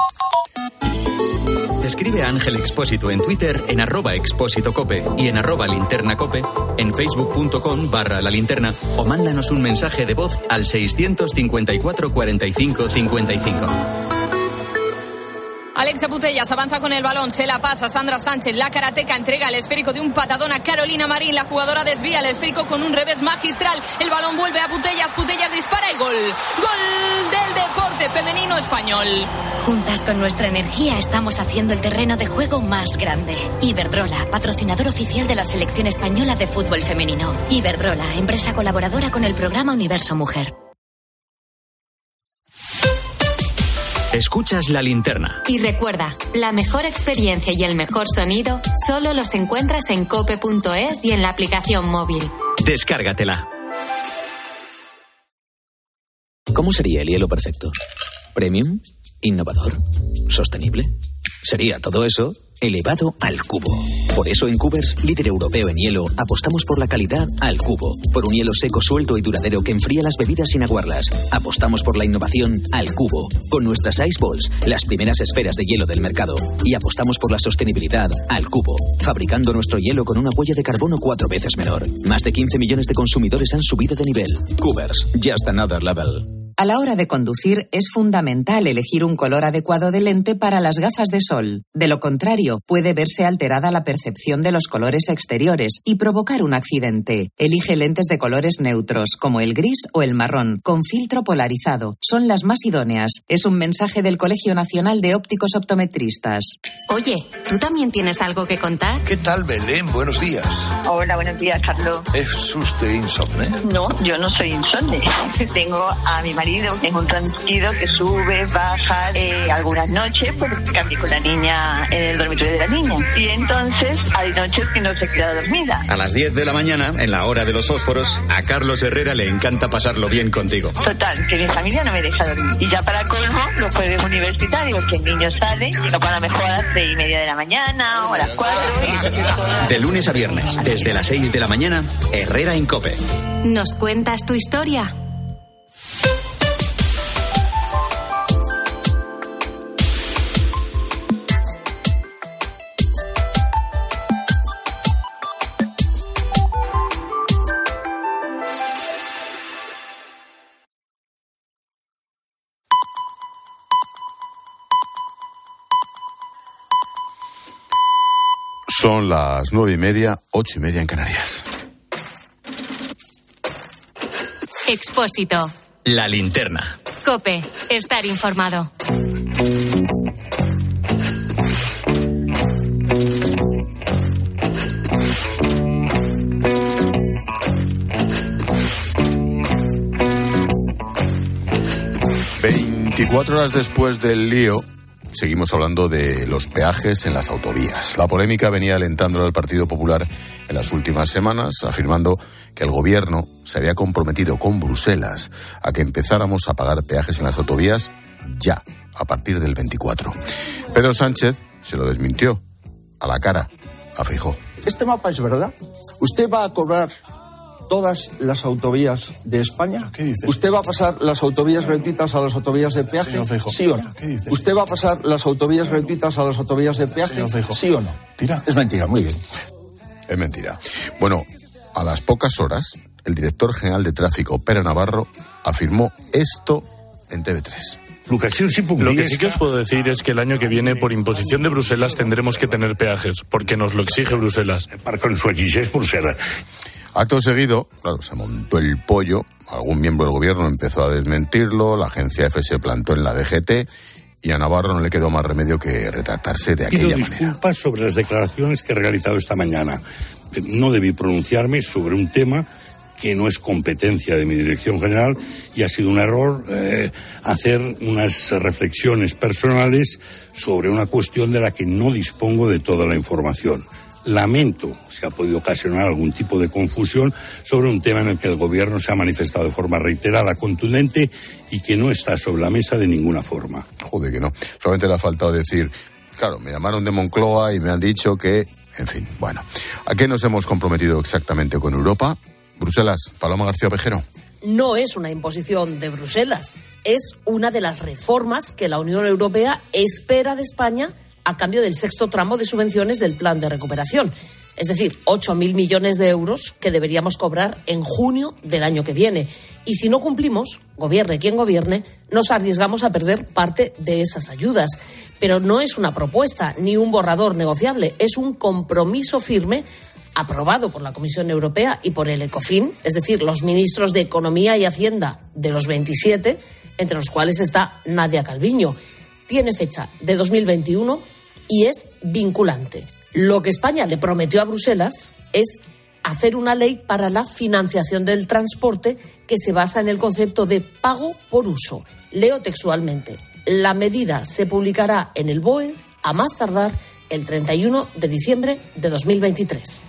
Speaker 3: Escribe a Ángel Expósito en Twitter en @expósitocope y en @linternacope, en facebook.com/lalinterna o mándanos un mensaje de voz al 654 45 55.
Speaker 14: Alexia Putellas avanza con el balón, se la pasa Sandra Sánchez, la karateca entrega el esférico de un patadón a Carolina Marín, la jugadora desvía el esférico con un revés magistral, el balón vuelve a Putellas, Putellas dispara y gol. Gol del deporte femenino español.
Speaker 4: Juntas con nuestra energía estamos haciendo el terreno de juego más grande. Iberdrola, patrocinador oficial de la selección española de fútbol femenino. Iberdrola, empresa colaboradora con el programa Universo Mujer.
Speaker 3: Escuchas La Linterna.
Speaker 4: Y recuerda, la mejor experiencia y el mejor sonido solo los encuentras en cope.es y en la aplicación móvil.
Speaker 3: Descárgatela.
Speaker 15: ¿Cómo sería el hielo perfecto? ¿Premium? ¿Innovador? ¿Sostenible? Sería todo eso elevado al cubo. Por eso en Cubers, líder europeo en hielo, apostamos por la calidad al cubo. Por un hielo seco, suelto y duradero que enfría las bebidas sin aguarlas. Apostamos por la innovación al cubo. Con nuestras Ice Balls, las primeras esferas de hielo del mercado. Y apostamos por la sostenibilidad al cubo. Fabricando nuestro hielo con una huella de carbono 4 veces menor. Más de 15 millones de consumidores han subido de nivel. Cubers, just another level.
Speaker 16: A la hora de conducir es fundamental elegir un color adecuado de lente para las gafas de sol. De lo contrario, puede verse alterada la percepción de los colores exteriores y provocar un accidente. Elige lentes de colores neutros, como el gris o el marrón, con filtro polarizado. Son las más idóneas. Es un mensaje del Colegio Nacional de Ópticos Optometristas.
Speaker 4: Oye, ¿tú también tienes algo que contar?
Speaker 17: ¿Qué tal, Belén? Buenos días.
Speaker 18: Hola, buenos días, Carlos.
Speaker 17: ¿Es usted insomne?
Speaker 18: No, yo no soy insomne. Tengo a mi marido en un tranquilo que sube, baja, algunas noches porque cambié con la niña en el dormitorio de la niña. Y entonces hay noches que no se queda dormida.
Speaker 3: A las 10 de la mañana, en la hora de los fósforos, a Carlos Herrera le encanta pasarlo bien contigo.
Speaker 18: Total, que mi familia no me deja dormir. Y ya para colmo, los jueves universitarios, que el niño sale, y no para mejor a las 3:30 de la mañana o a las 4.
Speaker 3: De lunes a viernes, desde las 6 de la mañana, Herrera en COPE.
Speaker 4: ¿Nos cuentas tu historia?
Speaker 2: Son las 9:30, 8:30 en Canarias.
Speaker 4: Expósito.
Speaker 3: La linterna.
Speaker 4: COPE. Estar informado.
Speaker 2: Horas después del lío, seguimos hablando de los peajes en las autovías. La polémica venía alentando al Partido Popular en las últimas semanas, afirmando que el gobierno se había comprometido con Bruselas a que empezáramos a pagar peajes en las autovías ya, a partir del 24. Pedro Sánchez se lo desmintió a la cara a Feijóo.
Speaker 19: Este mapa es verdad. ¿Usted va a cobrar todas las autovías de España?
Speaker 17: ¿Qué dice?
Speaker 19: ¿Usted va a pasar las autovías gratuitas a las autovías de peaje? ¿Sí o no?
Speaker 17: ¿Qué dice?
Speaker 19: ¿Usted va a pasar las autovías gratuitas a las autovías de peaje? ¿Sí o no?
Speaker 17: Tira.
Speaker 19: Es mentira, muy bien.
Speaker 2: Es mentira. Bueno, a las pocas horas, el director general de tráfico, Pere Navarro, afirmó esto en TV3.
Speaker 20: Lo que sí que os puedo decir es que el año que viene, por imposición de Bruselas, tendremos que tener peajes, porque nos lo exige Bruselas.
Speaker 2: Acto seguido, claro, se montó el pollo, algún miembro del gobierno empezó a desmentirlo, la agencia EFE se plantó en la DGT y a Navarro no le quedó más remedio que retractarse de aquella manera.
Speaker 21: Pido disculpas sobre las declaraciones que he realizado esta mañana. No debí pronunciarme sobre un tema que no es competencia de mi dirección general y ha sido un error hacer unas reflexiones personales sobre una cuestión de la que no dispongo de toda la información. Lamento si ha podido ocasionar algún tipo de confusión sobre un tema en el que el gobierno se ha manifestado de forma reiterada, contundente y que no está sobre la mesa de ninguna forma.
Speaker 2: Joder que no. Solamente le ha faltado decir, claro, me llamaron de Moncloa y me han dicho que, en fin, bueno. ¿A qué nos hemos comprometido exactamente con Europa? Bruselas, Paloma García Pejero.
Speaker 22: No es una imposición de Bruselas, es una de las reformas que la Unión Europea espera de España a cambio del sexto tramo de subvenciones del plan de recuperación. Es decir, 8.000 millones de euros que deberíamos cobrar en junio del año que viene. Y si no cumplimos, gobierne quien gobierne, nos arriesgamos a perder parte de esas ayudas. Pero no es una propuesta ni un borrador negociable, es un compromiso firme aprobado por la Comisión Europea y por el ECOFIN, es decir, los ministros de Economía y Hacienda de los 27, entre los cuales está Nadia Calviño. Tiene fecha de 2021 y es vinculante. Lo que España le prometió a Bruselas es hacer una ley para la financiación del transporte que se basa en el concepto de pago por uso. Leo textualmente. La medida se publicará en el BOE a más tardar el 31 de diciembre de 2023.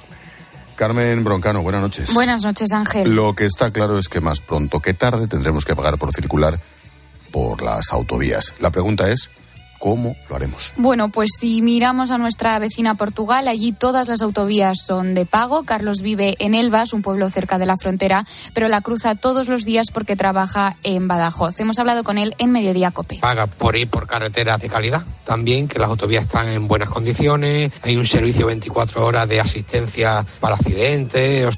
Speaker 2: Carmen Broncano, buenas noches.
Speaker 23: Buenas noches, Ángel.
Speaker 2: Lo que está claro es que más pronto que tarde tendremos que pagar por circular por las autovías. La pregunta es, ¿cómo lo haremos?
Speaker 23: Bueno, pues si miramos a nuestra vecina Portugal, allí todas las autovías son de pago. Carlos vive en Elvas, un pueblo cerca de la frontera, pero la cruza todos los días porque trabaja en Badajoz. Hemos hablado con él en Mediodía COPE.
Speaker 24: Paga por ir por carreteras de calidad. También que las autovías están en buenas condiciones. Hay un servicio 24 horas de asistencia para accidentes.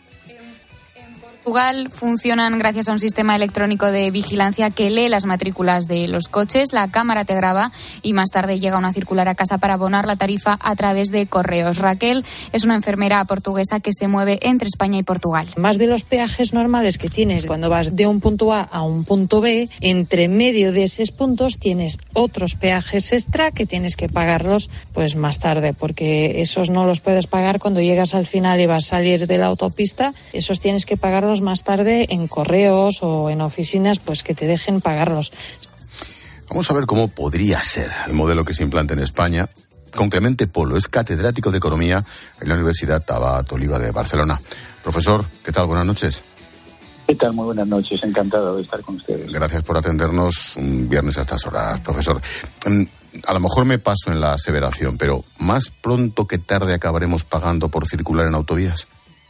Speaker 23: Portugal funcionan gracias a un sistema electrónico de vigilancia que lee las matrículas de los coches, la cámara te graba y más tarde llega una circular a casa para abonar la tarifa a través de correos. Raquel es una enfermera portuguesa que se mueve entre España y Portugal.
Speaker 25: Más de los peajes normales que tienes cuando vas de un punto A un punto B, entre medio de esos puntos tienes otros peajes extra que tienes que pagarlos pues más tarde, porque esos no los puedes pagar cuando llegas al final y vas a salir de la autopista, esos tienes que pagarlos más tarde en correos o en oficinas, pues que te dejen pagarlos.
Speaker 2: Vamos a ver cómo podría ser el modelo que se implanta en España. Con Clemente Polo, es catedrático de Economía en la Universidad Tabat Oliva de Barcelona. Profesor, ¿qué tal? Buenas noches.
Speaker 26: ¿Qué tal? Muy buenas noches, encantado de estar con ustedes.
Speaker 2: Gracias por atendernos un viernes a estas horas, profesor. A lo mejor me paso en la aseveración, pero más pronto que tarde acabaremos pagando por circular en autovías.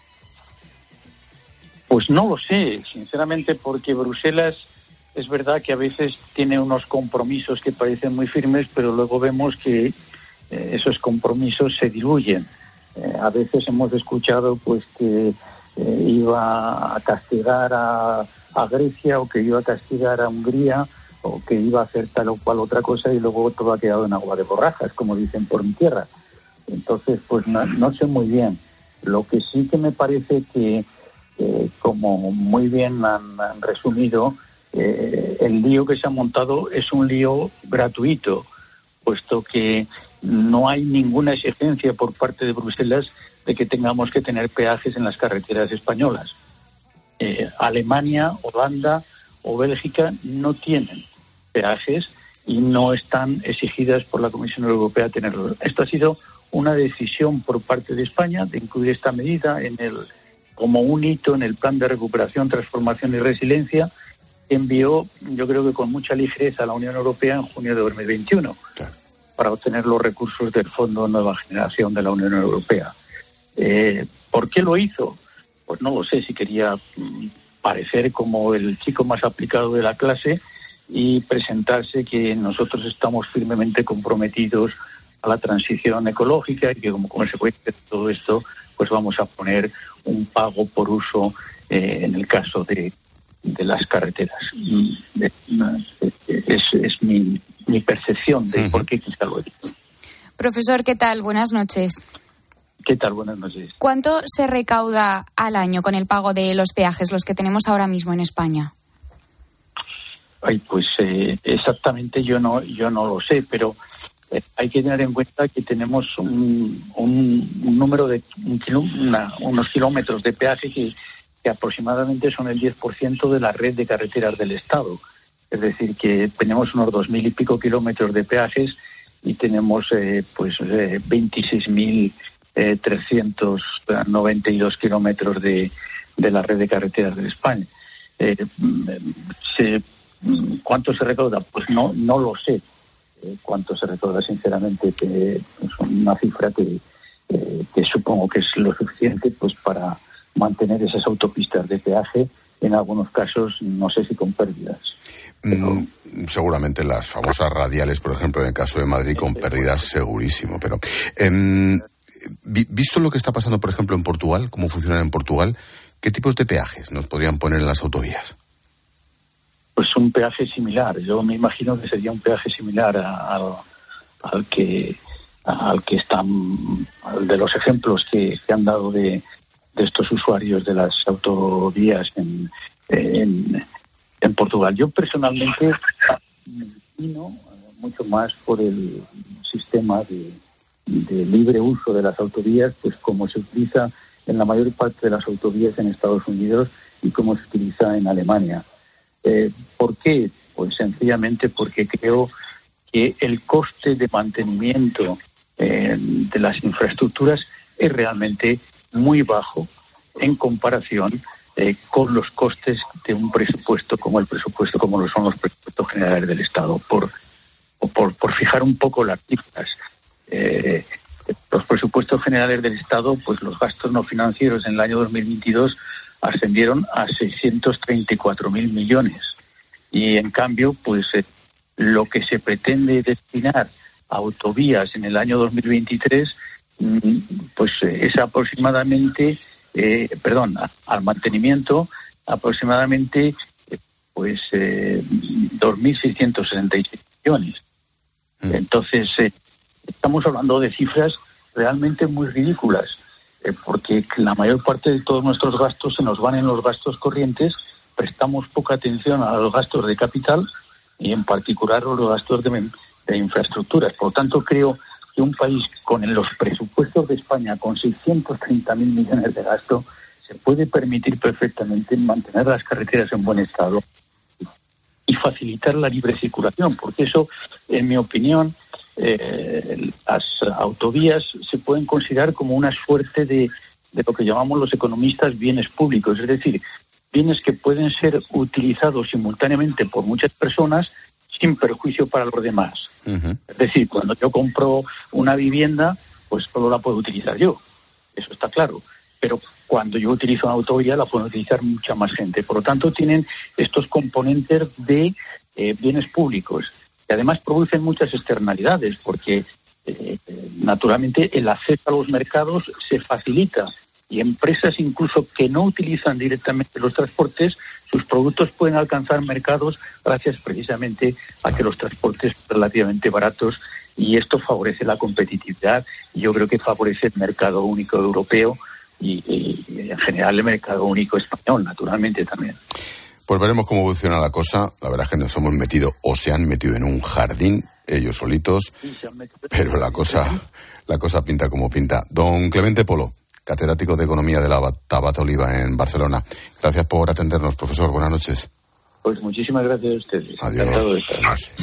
Speaker 26: Pues no lo sé, sinceramente, porque Bruselas es verdad que a veces tiene unos compromisos que parecen muy firmes, pero luego vemos que esos compromisos se diluyen. A veces hemos escuchado pues que iba a castigar a Grecia o que iba a castigar a Hungría o que iba a hacer tal o cual otra cosa y luego todo ha quedado en agua de borrajas, como dicen por mi tierra. Entonces, pues no sé muy bien. Lo que sí que me parece que, como muy bien han resumido, el lío que se ha montado es un lío gratuito, puesto que no hay ninguna exigencia por parte de Bruselas de que tengamos que tener peajes en las carreteras españolas. Alemania, Holanda o Bélgica no tienen peajes y no están exigidas por la Comisión Europea tenerlos. Esto ha sido una decisión por parte de España de incluir esta medida como un hito en el Plan de Recuperación, Transformación y Resiliencia, que envió, yo creo que con mucha ligereza, a la Unión Europea en junio de 2021 para obtener los recursos del Fondo Nueva Generación de la Unión Europea. ¿Por qué lo hizo? Pues no lo sé, si quería parecer como el chico más aplicado de la clase y presentarse que nosotros estamos firmemente comprometidos a la transición ecológica y que como consecuencia de todo esto pues vamos a poner un pago por uso en el caso de las carreteras. Es mi percepción de por qué quizá lo he dicho.
Speaker 23: Profesor, ¿qué tal? Buenas noches.
Speaker 26: ¿Qué tal? Buenas noches.
Speaker 23: ¿Cuánto se recauda al año con el pago de los peajes, los que tenemos ahora mismo en España?
Speaker 26: Pues exactamente yo no lo sé, pero hay que tener en cuenta que tenemos un número de unos kilómetros de peaje que aproximadamente son el 10% de la red de carreteras del Estado. Es decir, que tenemos unos 2.000 y pico kilómetros de peajes y tenemos 26.392 kilómetros de la red de carreteras de España. ¿Cuánto se recauda? Pues no lo sé. Cuánto se recauda, sinceramente, que es una cifra que supongo que es lo suficiente pues para mantener esas autopistas de peaje, en algunos casos no sé si con pérdidas.
Speaker 2: Seguramente las famosas radiales, por ejemplo, en el caso de Madrid, con pérdidas segurísimo, pero visto lo que está pasando, por ejemplo, en Portugal, cómo funciona en Portugal, ¿qué tipos de peajes nos podrían poner en las autovías?
Speaker 26: Pues un peaje similar. Yo me imagino que sería un peaje similar al que están, de los ejemplos que han dado de estos usuarios de las autovías en Portugal. Yo personalmente me inclino mucho más por el sistema de libre uso de las autovías, pues como se utiliza en la mayor parte de las autovías en Estados Unidos y como se utiliza en Alemania. ¿Por qué? Pues sencillamente porque creo que el coste de mantenimiento de las infraestructuras es realmente muy bajo en comparación con los costes de un presupuesto como lo son los presupuestos generales del Estado. Por fijar un poco las cifras, los presupuestos generales del Estado, pues los gastos no financieros en el año 2022 ascendieron a 634.000 millones. Y en cambio, pues lo que se pretende destinar a autovías en el año 2023, pues es aproximadamente, al mantenimiento, aproximadamente 2.666 millones. Entonces, estamos hablando de cifras realmente muy ridículas, porque la mayor parte de todos nuestros gastos se nos van en los gastos corrientes, prestamos poca atención a los gastos de capital y en particular los gastos de infraestructuras. Por lo tanto, creo que un país con los presupuestos de España, con 630.000 millones de gasto, se puede permitir perfectamente mantener las carreteras en buen estado y facilitar la libre circulación, porque eso, en mi opinión, las autovías se pueden considerar como una suerte de lo que llamamos los economistas bienes públicos, es decir, bienes que pueden ser utilizados simultáneamente por muchas personas sin perjuicio para los demás. Es decir, cuando yo compro una vivienda, pues solo la puedo utilizar yo, eso está claro, pero cuando yo utilizo una autovía la puede utilizar mucha más gente. Por lo tanto, tienen estos componentes de bienes públicos, que además producen muchas externalidades, porque naturalmente el acceso a los mercados se facilita y empresas incluso que no utilizan directamente los transportes, sus productos pueden alcanzar mercados gracias precisamente a que los transportes son relativamente baratos y esto favorece la competitividad y yo creo que favorece el mercado único europeo y en general el mercado único español, naturalmente también.
Speaker 2: Pues veremos cómo evoluciona la cosa. La verdad es que nos hemos metido o se han metido en un jardín ellos solitos, pero la cosa pinta como pinta. Don Clemente Polo, catedrático de Economía de la Tabata Oliva en Barcelona. Gracias por atendernos, profesor. Buenas noches.
Speaker 26: Pues muchísimas gracias a ustedes.
Speaker 2: Adiós.
Speaker 26: Encantado de estar.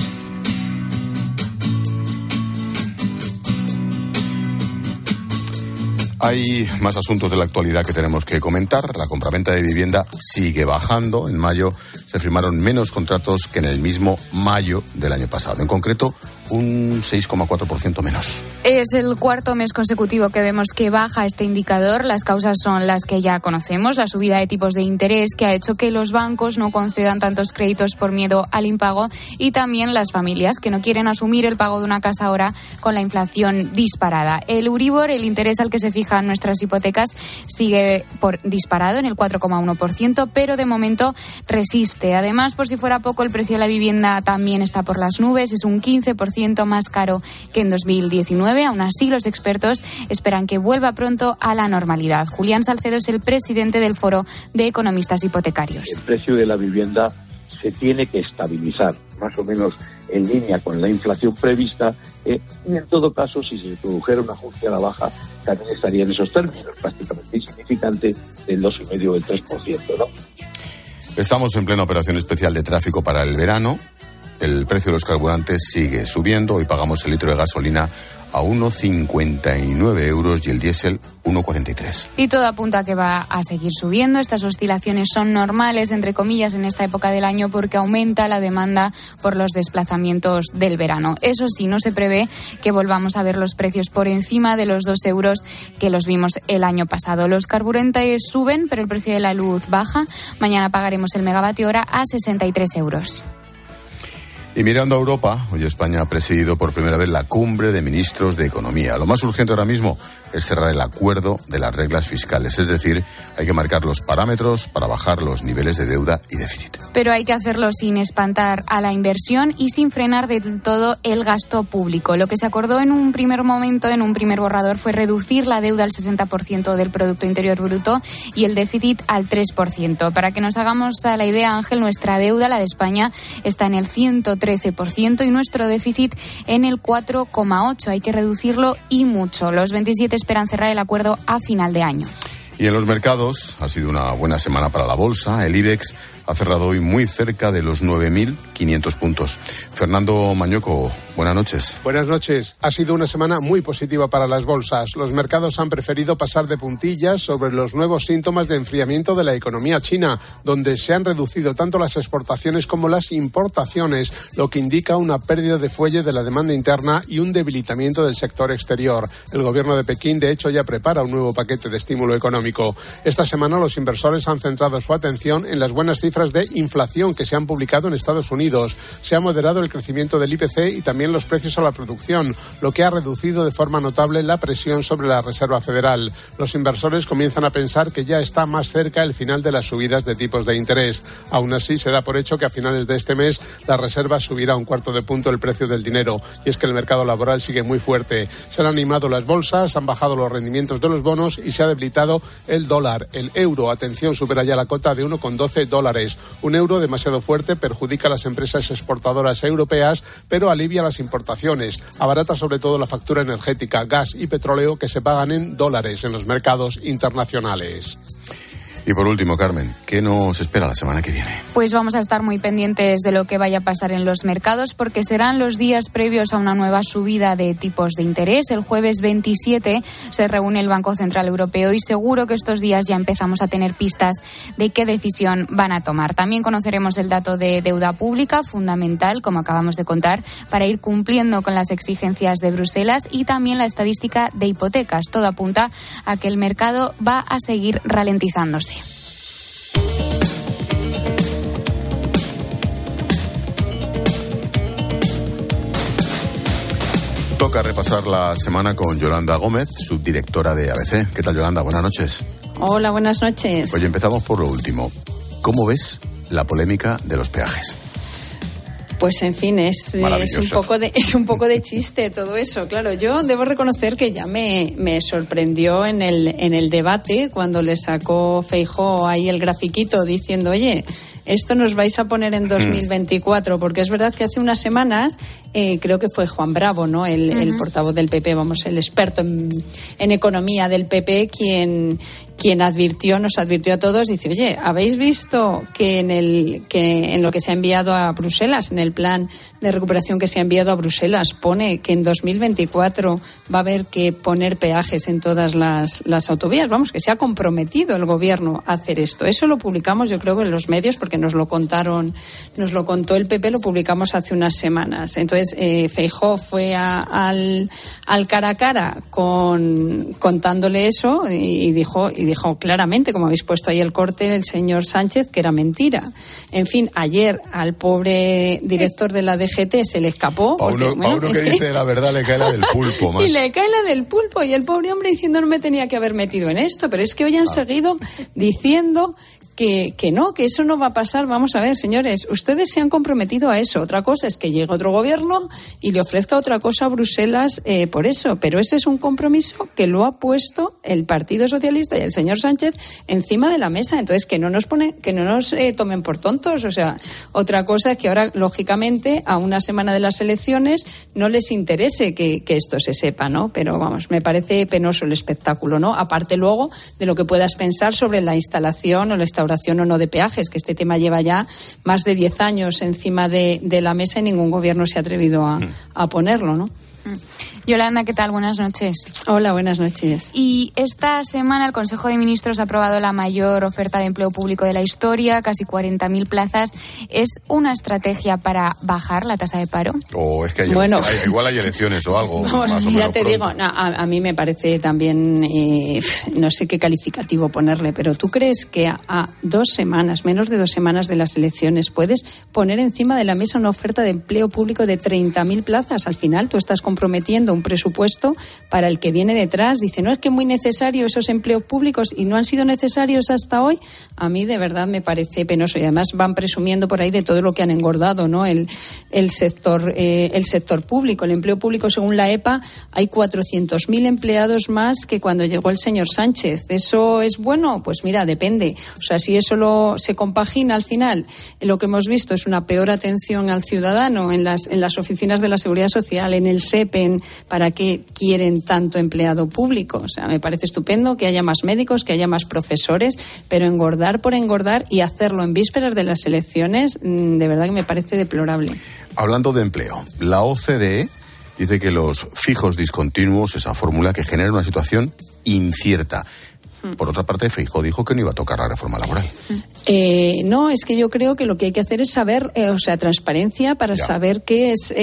Speaker 2: Hay más asuntos de la actualidad que tenemos que comentar. La compraventa de vivienda sigue bajando. En mayo se firmaron menos contratos que en el mismo mayo del año pasado. En concreto, un 6,4% menos.
Speaker 23: Es el cuarto mes consecutivo que vemos que baja este indicador. Las causas son las que ya conocemos, la subida de tipos de interés que ha hecho que los bancos no concedan tantos créditos por miedo al impago y también las familias que no quieren asumir el pago de una casa ahora con la inflación disparada. El Euribor, el interés al que se fijan nuestras hipotecas, sigue disparado en el 4,1%, pero de momento resiste. Además, por si fuera poco, el precio de la vivienda también está por las nubes, es un 15% más caro que en 2019. Aún así, los expertos esperan que vuelva pronto a la normalidad. Julián Salcedo es el presidente del Foro de Economistas Hipotecarios.
Speaker 1: El precio de la vivienda se tiene que estabilizar, más o menos en línea con la inflación prevista, y en todo caso, si se produjera un ajuste a la baja, también estaría en esos términos, prácticamente insignificante, del 2,5% o el 3%, ¿no?
Speaker 2: Estamos en plena operación especial de tráfico para el verano. El precio de los carburantes sigue subiendo. Hoy pagamos el litro de gasolina a 1,59 euros y el diésel 1,43.
Speaker 23: Y todo apunta a que va a seguir subiendo. Estas oscilaciones son normales, entre comillas, en esta época del año porque aumenta la demanda por los desplazamientos del verano. Eso sí, no se prevé que volvamos a ver los precios por encima de los 2 euros que los vimos el año pasado. Los carburantes suben, pero el precio de la luz baja. Mañana pagaremos el megavatio hora a 63 euros.
Speaker 2: Y mirando a Europa, hoy España ha presidido por primera vez la cumbre de ministros de Economía. Lo más urgente ahora mismo es cerrar el acuerdo de las reglas fiscales. Es decir, hay que marcar los parámetros para bajar los niveles de deuda y déficit.
Speaker 23: Pero hay que hacerlo sin espantar a la inversión y sin frenar del todo el gasto público. Lo que se acordó en un primer momento, en un primer borrador, fue reducir la deuda al 60% del Producto Interior Bruto y el déficit al 3%. Para que nos hagamos a la idea, Ángel, nuestra deuda, la de España, está en el 113% y nuestro déficit en el 4,8%. Hay que reducirlo y mucho. Los 27 esperan cerrar el acuerdo a final de año.
Speaker 2: Y en los mercados ha sido una buena semana para la bolsa. El IBEX ha cerrado hoy muy cerca de los 9.500 puntos. Fernando Mañoco, buenas noches.
Speaker 5: Buenas noches. Ha sido una semana muy positiva para las bolsas. Los mercados han preferido pasar de puntillas sobre los nuevos síntomas de enfriamiento de la economía china, donde se han reducido tanto las exportaciones como las importaciones, lo que indica una pérdida de fuelle de la demanda interna y un debilitamiento del sector exterior. El gobierno de Pekín, de hecho, ya prepara un nuevo paquete de estímulo económico. Esta semana los inversores han centrado su atención en las buenas cifras de inflación que se han publicado en Estados Unidos. Se ha moderado el crecimiento del IPC y también los precios a la producción, lo que ha reducido de forma notable la presión sobre la Reserva Federal. Los inversores comienzan a pensar que ya está más cerca el final de las subidas de tipos de interés. Aún así, se da por hecho que a finales de este mes la Reserva subirá 1/4 de punto el precio del dinero. Y es que el mercado laboral sigue muy fuerte. Se han animado las bolsas, han bajado los rendimientos de los bonos y se ha debilitado el dólar. El euro, atención, supera ya la cota de $1,12. Un euro demasiado fuerte perjudica a las empresas exportadoras europeas, pero alivia las importaciones. Abarata sobre todo la factura energética, gas y petróleo que se pagan en dólares en los mercados internacionales.
Speaker 2: Y por último, Carmen, ¿qué nos espera la semana que viene?
Speaker 23: Pues vamos a estar muy pendientes de lo que vaya a pasar en los mercados porque serán los días previos a una nueva subida de tipos de interés. El jueves 27 se reúne el Banco Central Europeo y seguro que estos días ya empezamos a tener pistas de qué decisión van a tomar. También conoceremos el dato de deuda pública, fundamental, como acabamos de contar, para ir cumpliendo con las exigencias de Bruselas y también la estadística de hipotecas. Todo apunta a que el mercado va a seguir ralentizándose.
Speaker 2: Toca repasar la semana con Yolanda Gómez, subdirectora de ABC. ¿Qué tal, Yolanda? Buenas noches.
Speaker 6: Hola, buenas noches.
Speaker 2: Oye, empezamos por lo último. ¿Cómo ves la polémica de los peajes?
Speaker 6: Pues en fin, es un poco de chiste todo eso. Claro, yo debo reconocer que ya me sorprendió en el debate cuando le sacó Feijóo ahí el grafiquito diciendo, oye, esto nos vais a poner en 2024, porque es verdad que hace unas semanas creo que fue Juan Bravo, ¿no? El portavoz del PP, el experto en economía del PP, quien nos advirtió a todos, dice, oye, ¿habéis visto que en lo que se ha enviado a Bruselas, en el plan de recuperación que se ha enviado a Bruselas, pone que en 2024 va a haber que poner peajes en todas las autovías? Vamos, que se ha comprometido el gobierno a hacer esto. Eso lo publicamos, yo creo que en los medios, porque nos lo contó el PP, lo publicamos hace unas semanas. Entonces, Feijóo fue al cara a cara contándole eso y dijo claramente, como habéis puesto ahí el corte, el señor Sánchez, que era mentira. En fin, ayer al pobre director de la DGT se le escapó.
Speaker 2: Para uno que dice la verdad le cae la del pulpo, man.
Speaker 6: Y le cae la del pulpo, y el pobre hombre diciendo, no me tenía que haber metido en esto, pero es que hoy han seguido diciendo que no, que eso no va a pasar. Vamos a ver, señores, ustedes se han comprometido a eso. Otra cosa es que llegue otro gobierno y le ofrezca otra cosa a Bruselas por eso, pero ese es un compromiso que lo ha puesto el Partido Socialista y el señor Sánchez encima de la mesa. Entonces, que no nos tomen por tontos. O sea, otra cosa es que ahora, lógicamente, a una semana de las elecciones no les interese que esto se sepa, ¿no? Pero vamos, me parece penoso el espectáculo, ¿no? Aparte luego de lo que puedas pensar sobre la instalación o la instauración o no de peajes, que este tema lleva ya más de 10 años encima de la mesa y ningún gobierno se ha atrevido a ponerlo, ¿no?
Speaker 23: Yolanda, ¿qué tal? Buenas noches.
Speaker 6: Hola, buenas noches.
Speaker 23: Y esta semana el Consejo de Ministros ha aprobado la mayor oferta de empleo público de la historia, casi 40.000 plazas. ¿Es una estrategia para bajar la tasa de paro?
Speaker 2: O es que igual hay elecciones o algo.
Speaker 6: Vamos,
Speaker 2: más o
Speaker 6: ya
Speaker 2: menos
Speaker 6: te digo, a mí me parece también, no sé qué calificativo ponerle, pero ¿tú crees que a 2 semanas, menos de 2 semanas de las elecciones, puedes poner encima de la mesa una oferta de empleo público de 30.000 plazas? Al final tú estás comprometiendo un presupuesto para el que viene detrás. Dice, no, es que es muy necesario esos empleos públicos y no han sido necesarios hasta hoy. A mí de verdad me parece penoso, y además van presumiendo por ahí de todo lo que han engordado, ¿no? El sector público, el empleo público, según la EPA, hay 400.000 empleados más que cuando llegó el señor Sánchez. ¿Eso es bueno? Pues mira, depende. O sea, si eso se compagina al final, lo que hemos visto es una peor atención al ciudadano en las oficinas de la Seguridad Social, en el SEPEN, ¿para qué quieren tanto empleado público? O sea, me parece estupendo que haya más médicos, que haya más profesores, pero engordar por engordar y hacerlo en vísperas de las elecciones, de verdad que me parece deplorable.
Speaker 2: Hablando de empleo, la OCDE dice que los fijos discontinuos, esa fórmula que genera una situación incierta. Por otra parte, Feijóo dijo que no iba a tocar la reforma laboral.
Speaker 6: No, es que yo creo que lo que hay que hacer es saber, transparencia para saber qué es,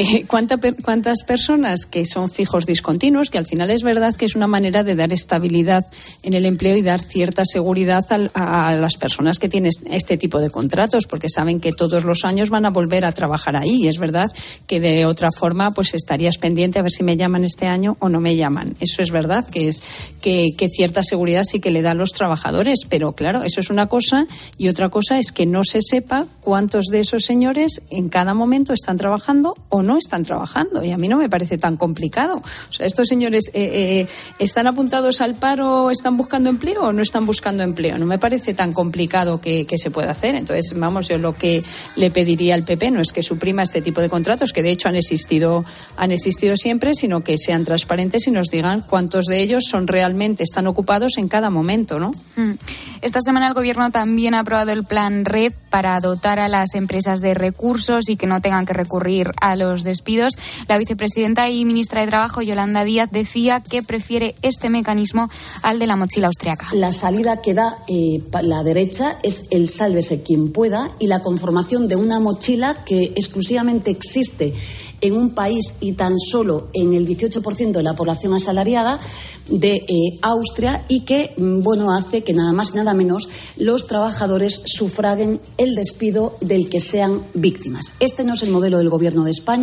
Speaker 6: cuántas personas que son fijos discontinuos, que al final es verdad que es una manera de dar estabilidad en el empleo y dar cierta seguridad a las personas que tienen este tipo de contratos, porque saben que todos los años van a volver a trabajar ahí, y es verdad que de otra forma pues estarías pendiente a ver si me llaman este año o no me llaman. Eso es verdad, que es que cierta seguridad sí que le da a los trabajadores, pero claro, eso es una cosa, y otra cosa es que no se sepa cuántos de esos señores en cada momento están trabajando o no están trabajando, y a mí no me parece tan complicado. O sea, estos señores ¿están apuntados al paro, están buscando empleo o no están buscando empleo? No me parece tan complicado que se pueda hacer. Entonces, vamos, yo lo que le pediría al PP no es que suprima este tipo de contratos, que de hecho han existido siempre, sino que sean transparentes y nos digan cuántos de ellos realmente están ocupados en cada momento, ¿no?
Speaker 23: Esta semana el Gobierno también ha aprobado el plan RED para dotar a las empresas de recursos y que no tengan que recurrir a los despidos. La vicepresidenta y ministra de Trabajo, Yolanda Díaz, decía que prefiere este mecanismo al de la mochila austriaca.
Speaker 7: La salida que da la derecha es el sálvese quien pueda, y la conformación de una mochila que exclusivamente existe en un país y tan solo en el 18% de la población asalariada de Austria, y que, hace que nada más y nada menos los trabajadores sufraguen el despido del que sean víctimas. Este no es el modelo del Gobierno de España.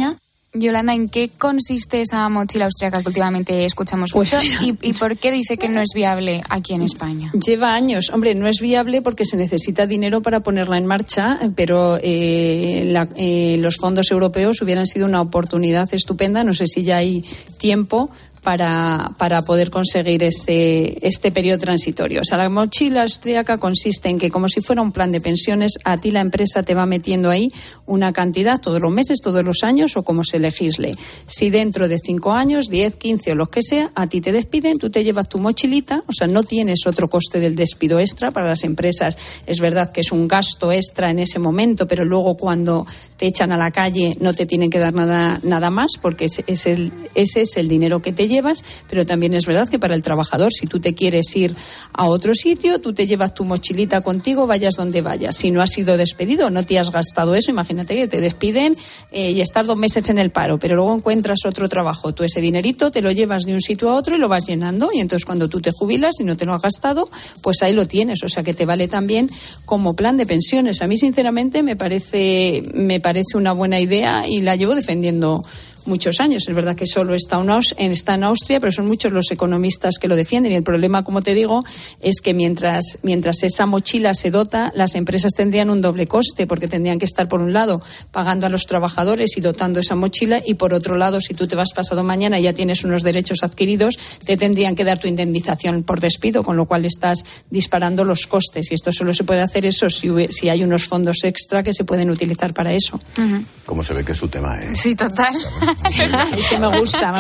Speaker 23: Yolanda, ¿en qué consiste esa mochila austríaca que últimamente escuchamos mucho? ¿Y por qué dice que no es viable aquí en España?
Speaker 6: Lleva años. Hombre, no es viable porque se necesita dinero para ponerla en marcha, pero los fondos europeos hubieran sido una oportunidad estupenda. No sé si ya hay tiempo para poder conseguir este periodo transitorio. O sea, la mochila austríaca consiste en que, como si fuera un plan de pensiones, a ti la empresa te va metiendo ahí una cantidad todos los meses, todos los años o como se legisle. Si dentro de 5 años, 10, 15 o los que sea, a ti te despiden, tú te llevas tu mochilita, o sea, no tienes otro coste del despido extra. Para las empresas es verdad que es un gasto extra en ese momento, pero luego cuando te echan a la calle no te tienen que dar nada más, porque ese es el dinero que te llevas. Pero también es verdad que para el trabajador, si tú te quieres ir a otro sitio, tú te llevas tu mochilita contigo, vayas donde vayas. Si no has sido despedido, no te has gastado eso, imagínate que te despiden y estás 2 meses en el paro, pero luego encuentras otro trabajo. Tú ese dinerito te lo llevas de un sitio a otro y lo vas llenando, y entonces cuando tú te jubilas y no te lo has gastado, pues ahí lo tienes. O sea que te vale también como plan de pensiones. A mí, sinceramente, me parece una buena idea y la llevo defendiendo muchos años. Es verdad que solo está en Austria, pero son muchos los economistas que lo defienden, y el problema, como te digo, es que mientras esa mochila se dota, las empresas tendrían un doble coste, porque tendrían que estar, por un lado, pagando a los trabajadores y dotando esa mochila, y por otro lado, si tú te vas pasado mañana y ya tienes unos derechos adquiridos, te tendrían que dar tu indemnización por despido, con lo cual estás disparando los costes, y esto solo se puede hacer si hay unos fondos extra que se pueden utilizar para eso.
Speaker 23: Uh-huh.
Speaker 2: Como se ve que es su tema, ¿eh?
Speaker 23: Sí, total.
Speaker 6: Sí, me gusta.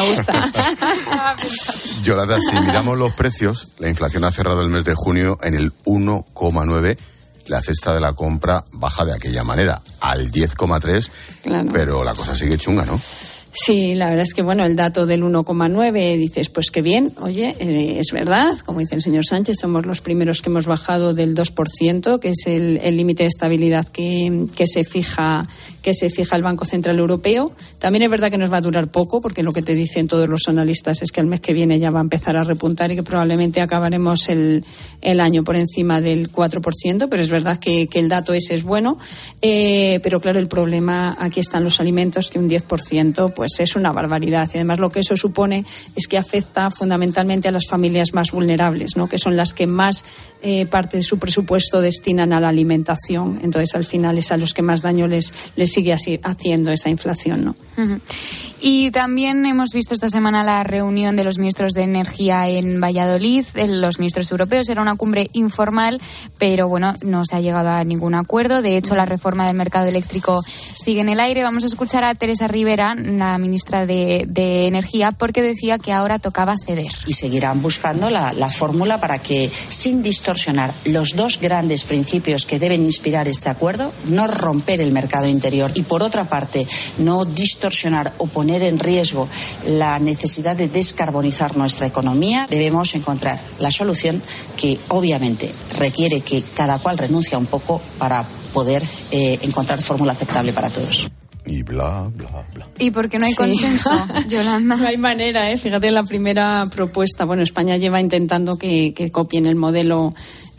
Speaker 2: Yolanda, si miramos los precios, la inflación ha cerrado el mes de junio en el 1,9%. La cesta de la compra baja de aquella manera al 10,3%, claro. Pero la cosa sigue chunga, ¿no?
Speaker 6: Sí, la verdad es que, bueno, el dato del 1,9 dices, pues qué bien, oye, es verdad, como dice el señor Sánchez, somos los primeros que hemos bajado del 2%, que es el límite de estabilidad que se fija el Banco Central Europeo. También es verdad que nos va a durar poco, porque lo que te dicen todos los analistas es que el mes que viene ya va a empezar a repuntar y que probablemente acabaremos el año por encima del 4%, pero es verdad que el dato ese es bueno, pero claro, el problema aquí están los alimentos, que un 10% pues es una barbaridad, y además lo que eso supone es que afecta fundamentalmente a las familias más vulnerables, ¿no? Que son las que más parte de su presupuesto destinan a la alimentación. Entonces, al final es a los que más daño les sigue haciendo esa inflación, ¿no?
Speaker 23: Uh-huh. Y también hemos visto esta semana la reunión de los ministros de Energía en Valladolid, los ministros europeos. Era una cumbre informal, pero bueno, no se ha llegado a ningún acuerdo. De hecho, la reforma del mercado eléctrico sigue en el aire. Vamos a escuchar a Teresa Rivera, la ministra de Energía, porque decía que ahora tocaba ceder.
Speaker 8: Y seguirán buscando la fórmula para que, sin distorsionar los dos grandes principios que deben inspirar este acuerdo, no romper el mercado interior y, por otra parte, no distorsionar o poner en riesgo la necesidad de descarbonizar nuestra economía, debemos encontrar la solución que obviamente requiere que cada cual renuncie un poco para poder encontrar fórmula aceptable para todos.
Speaker 2: Y bla, bla, bla.
Speaker 23: ¿Y por qué no hay consenso, Yolanda?
Speaker 6: No hay manera, Fíjate en la primera propuesta. Bueno, España lleva intentando que copien el modelo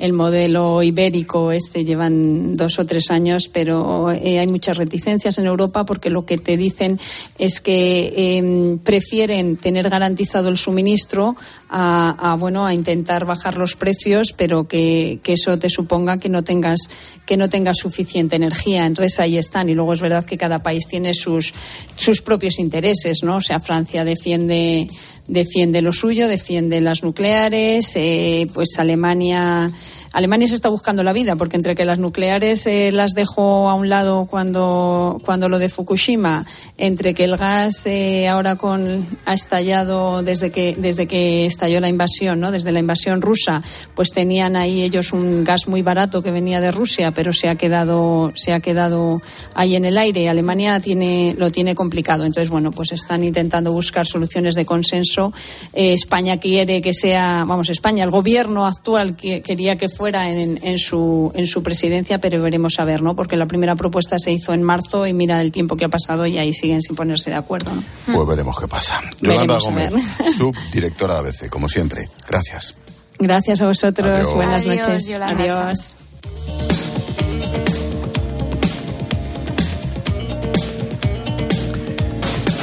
Speaker 6: ibérico, llevan 2 o 3 años, pero hay muchas reticencias en Europa, porque lo que te dicen es que prefieren tener garantizado el suministro a intentar bajar los precios, pero que eso te suponga que no tengas suficiente energía. Entonces ahí están, y luego es verdad que cada país tiene sus propios intereses, ¿no? O sea, Francia defiende lo suyo, defiende las nucleares, pues Alemania se está buscando la vida, porque entre que las nucleares las dejó a un lado cuando lo de Fukushima, entre que el gas ahora ha estallado desde que estalló la invasión, ¿no? Desde la invasión rusa, pues tenían ahí ellos un gas muy barato que venía de Rusia, pero se ha quedado ahí en el aire. Alemania lo tiene complicado. Entonces, bueno, pues están intentando buscar soluciones de consenso. España quiere que sea, España, el gobierno actual quería que fuera en su presidencia, pero veremos a ver, ¿no? Porque la primera propuesta se hizo en marzo y mira el tiempo que ha pasado y ahí siguen sin ponerse de acuerdo, ¿no?
Speaker 2: Pues veremos qué pasa. Yolanda Gómez, subdirectora de ABC, como siempre. Gracias.
Speaker 6: Gracias a vosotros.
Speaker 2: Adiós.
Speaker 6: Buenas
Speaker 23: Adiós,
Speaker 6: noches.
Speaker 23: Yolanda.
Speaker 6: Adiós.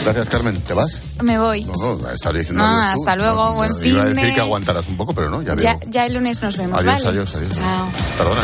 Speaker 2: Gracias, Carmen. ¿Te vas?
Speaker 23: Me voy.
Speaker 2: No, estás diciendo
Speaker 23: No,
Speaker 2: adiós tú.
Speaker 23: hasta luego, buen fin
Speaker 2: Iba a
Speaker 23: de...
Speaker 2: decir que aguantarás un poco, pero no, ya veo.
Speaker 23: Ya el lunes nos vemos,
Speaker 2: Adiós,
Speaker 23: ¿vale?
Speaker 2: adiós.
Speaker 23: Chao.
Speaker 2: Perdona.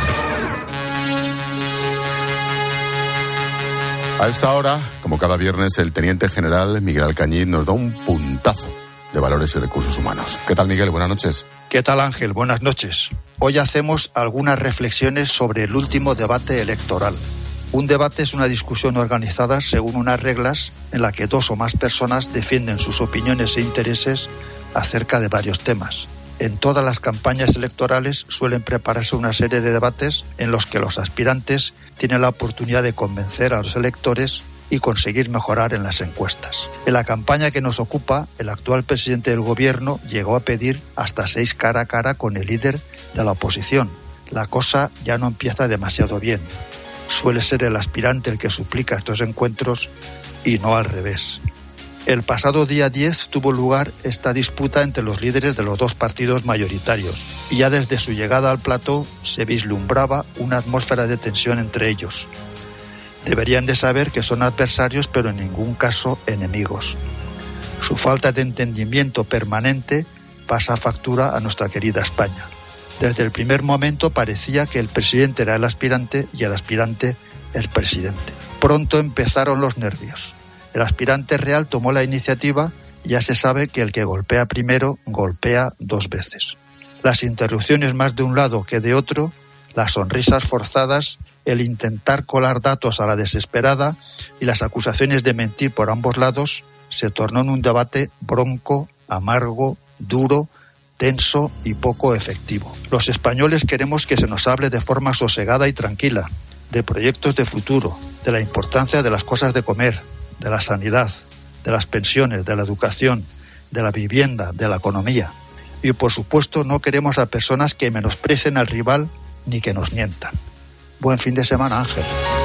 Speaker 2: A esta hora, como cada viernes, el teniente general Miguel Alcañiz nos da un puntazo de valores y recursos humanos. ¿Qué tal, Miguel? Buenas noches.
Speaker 9: ¿Qué tal, Ángel? Buenas noches. Hoy hacemos algunas reflexiones sobre el último debate electoral. Un debate es una discusión organizada según unas reglas en la que dos o más personas defienden sus opiniones e intereses acerca de varios temas. En todas las campañas electorales suelen prepararse una serie de debates en los que los aspirantes tienen la oportunidad de convencer a los electores y conseguir mejorar en las encuestas. En la campaña que nos ocupa, el actual presidente del gobierno llegó a pedir hasta 6 cara a cara con el líder de la oposición. La cosa ya no empieza demasiado bien. Suele ser el aspirante el que suplica estos encuentros y no al revés. El pasado día 10 tuvo lugar esta disputa entre los líderes de los dos partidos mayoritarios y ya desde su llegada al plató se vislumbraba una atmósfera de tensión entre ellos. Deberían de saber que son adversarios, pero en ningún caso enemigos. Su falta de entendimiento permanente pasa factura a nuestra querida España. Desde el primer momento parecía que el presidente era el aspirante y el aspirante el presidente. Pronto empezaron los nervios. El aspirante real tomó la iniciativa y ya se sabe que el que golpea primero golpea 2 veces. Las interrupciones más de un lado que de otro, las sonrisas forzadas, el intentar colar datos a la desesperada y las acusaciones de mentir por ambos lados se tornó en un debate bronco, amargo, duro, tenso y poco efectivo. Los españoles queremos que se nos hable de forma sosegada y tranquila, de proyectos de futuro, de la importancia de las cosas de comer, de la sanidad, de las pensiones, de la educación, de la vivienda, de la economía. Y por supuesto no queremos a personas que menosprecien al rival ni que nos mientan. Buen fin de semana, Ángel.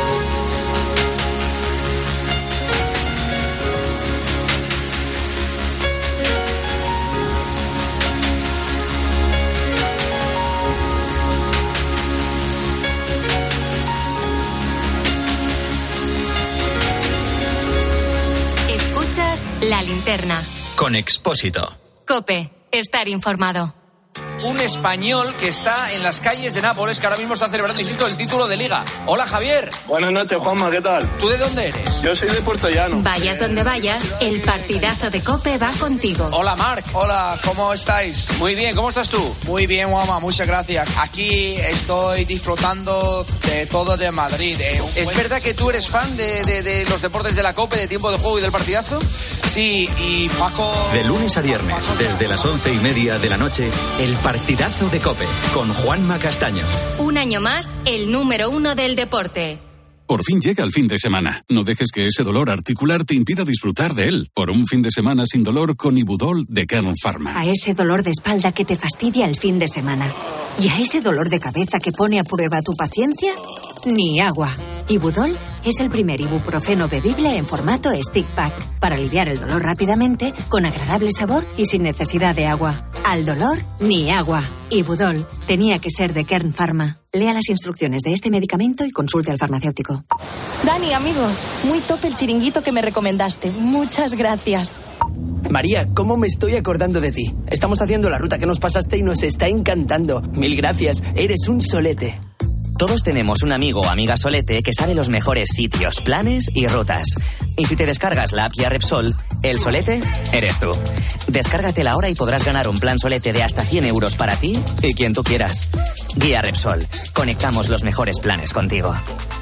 Speaker 4: La Linterna.
Speaker 3: Con Expósito.
Speaker 4: COPE. Estar informado.
Speaker 10: Un español que está en las calles de Nápoles, que ahora mismo está celebrando, insisto, el título de Liga. Hola, Javier.
Speaker 11: Buenas noches, Juanma, ¿qué tal?
Speaker 10: ¿Tú de dónde eres?
Speaker 11: Yo soy de Puerto Llano.
Speaker 4: Vayas donde vayas, el partidazo de COPE va contigo.
Speaker 10: Hola, Marc.
Speaker 11: Hola, ¿cómo estáis?
Speaker 10: Muy bien, ¿cómo estás tú?
Speaker 11: Muy bien, Juanma, muchas gracias. Aquí estoy disfrutando de todo de Madrid.
Speaker 10: ¿Es verdad que tú eres fan de los deportes de la COPE, de tiempo de juego y del partidazo?
Speaker 11: Sí, y Paco...
Speaker 3: De lunes a viernes, desde las 11:30 de la noche, el partidazo de COPE, con Juanma Castaño.
Speaker 4: Un año más, el número 1 del deporte.
Speaker 12: Por fin llega el fin de semana. No dejes que ese dolor articular te impida disfrutar de él. Por un fin de semana sin dolor con Ibudol de Kern Pharma.
Speaker 13: A ese dolor de espalda que te fastidia el fin de semana. ¿Y a ese dolor de cabeza que pone a prueba tu paciencia? Ni agua. Ibudol es el primer ibuprofeno bebible en formato stick pack para aliviar el dolor rápidamente, con agradable sabor y sin necesidad de agua. Al dolor, ni agua. Ibudol tenía que ser de Kern Pharma. Lea las instrucciones de este medicamento y consulte al farmacéutico.
Speaker 14: Dani, amigo, muy top el chiringuito que me recomendaste. Muchas gracias.
Speaker 27: María, ¿cómo me estoy acordando de ti? Estamos haciendo la ruta que nos pasaste y nos está encantando. Mil gracias, eres un solete.
Speaker 28: Todos tenemos un amigo o amiga solete que sabe los mejores sitios, planes y rutas. Y si te descargas la app Guía Repsol, el solete eres tú. Descárgatela ahora y podrás ganar un plan solete de hasta 100 euros para ti y quien tú quieras. Guía Repsol. Conectamos los mejores planes contigo.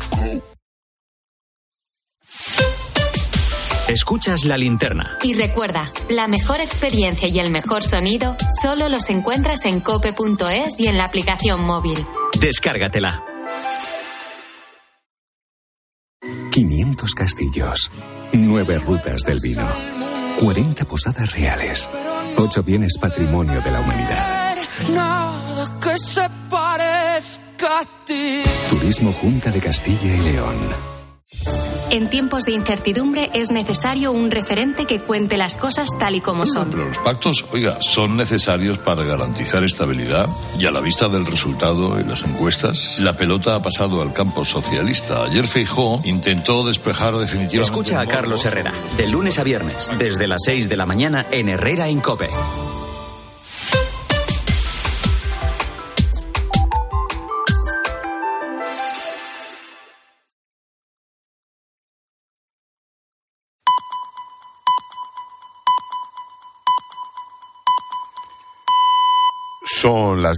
Speaker 3: Escuchas La Linterna.
Speaker 4: Y recuerda, la mejor experiencia y el mejor sonido solo los encuentras en cope.es y en la aplicación móvil.
Speaker 3: Descárgatela.
Speaker 29: 500 castillos, 9 rutas del vino, 40 posadas reales, 8 bienes patrimonio de la humanidad.
Speaker 30: Nada que se parezca a ti.
Speaker 29: Turismo Junta de Castilla y León.
Speaker 15: En tiempos de incertidumbre es necesario un referente que cuente las cosas tal y como son.
Speaker 16: Pero los pactos, oiga, son necesarios para garantizar estabilidad y a la vista del resultado en las encuestas, la pelota ha pasado al campo socialista. Ayer Feijóo intentó despejar definitivamente...
Speaker 3: Escucha a Carlos Herrera, de lunes a viernes, desde las 6 de la mañana en Herrera en COPE.
Speaker 2: Son las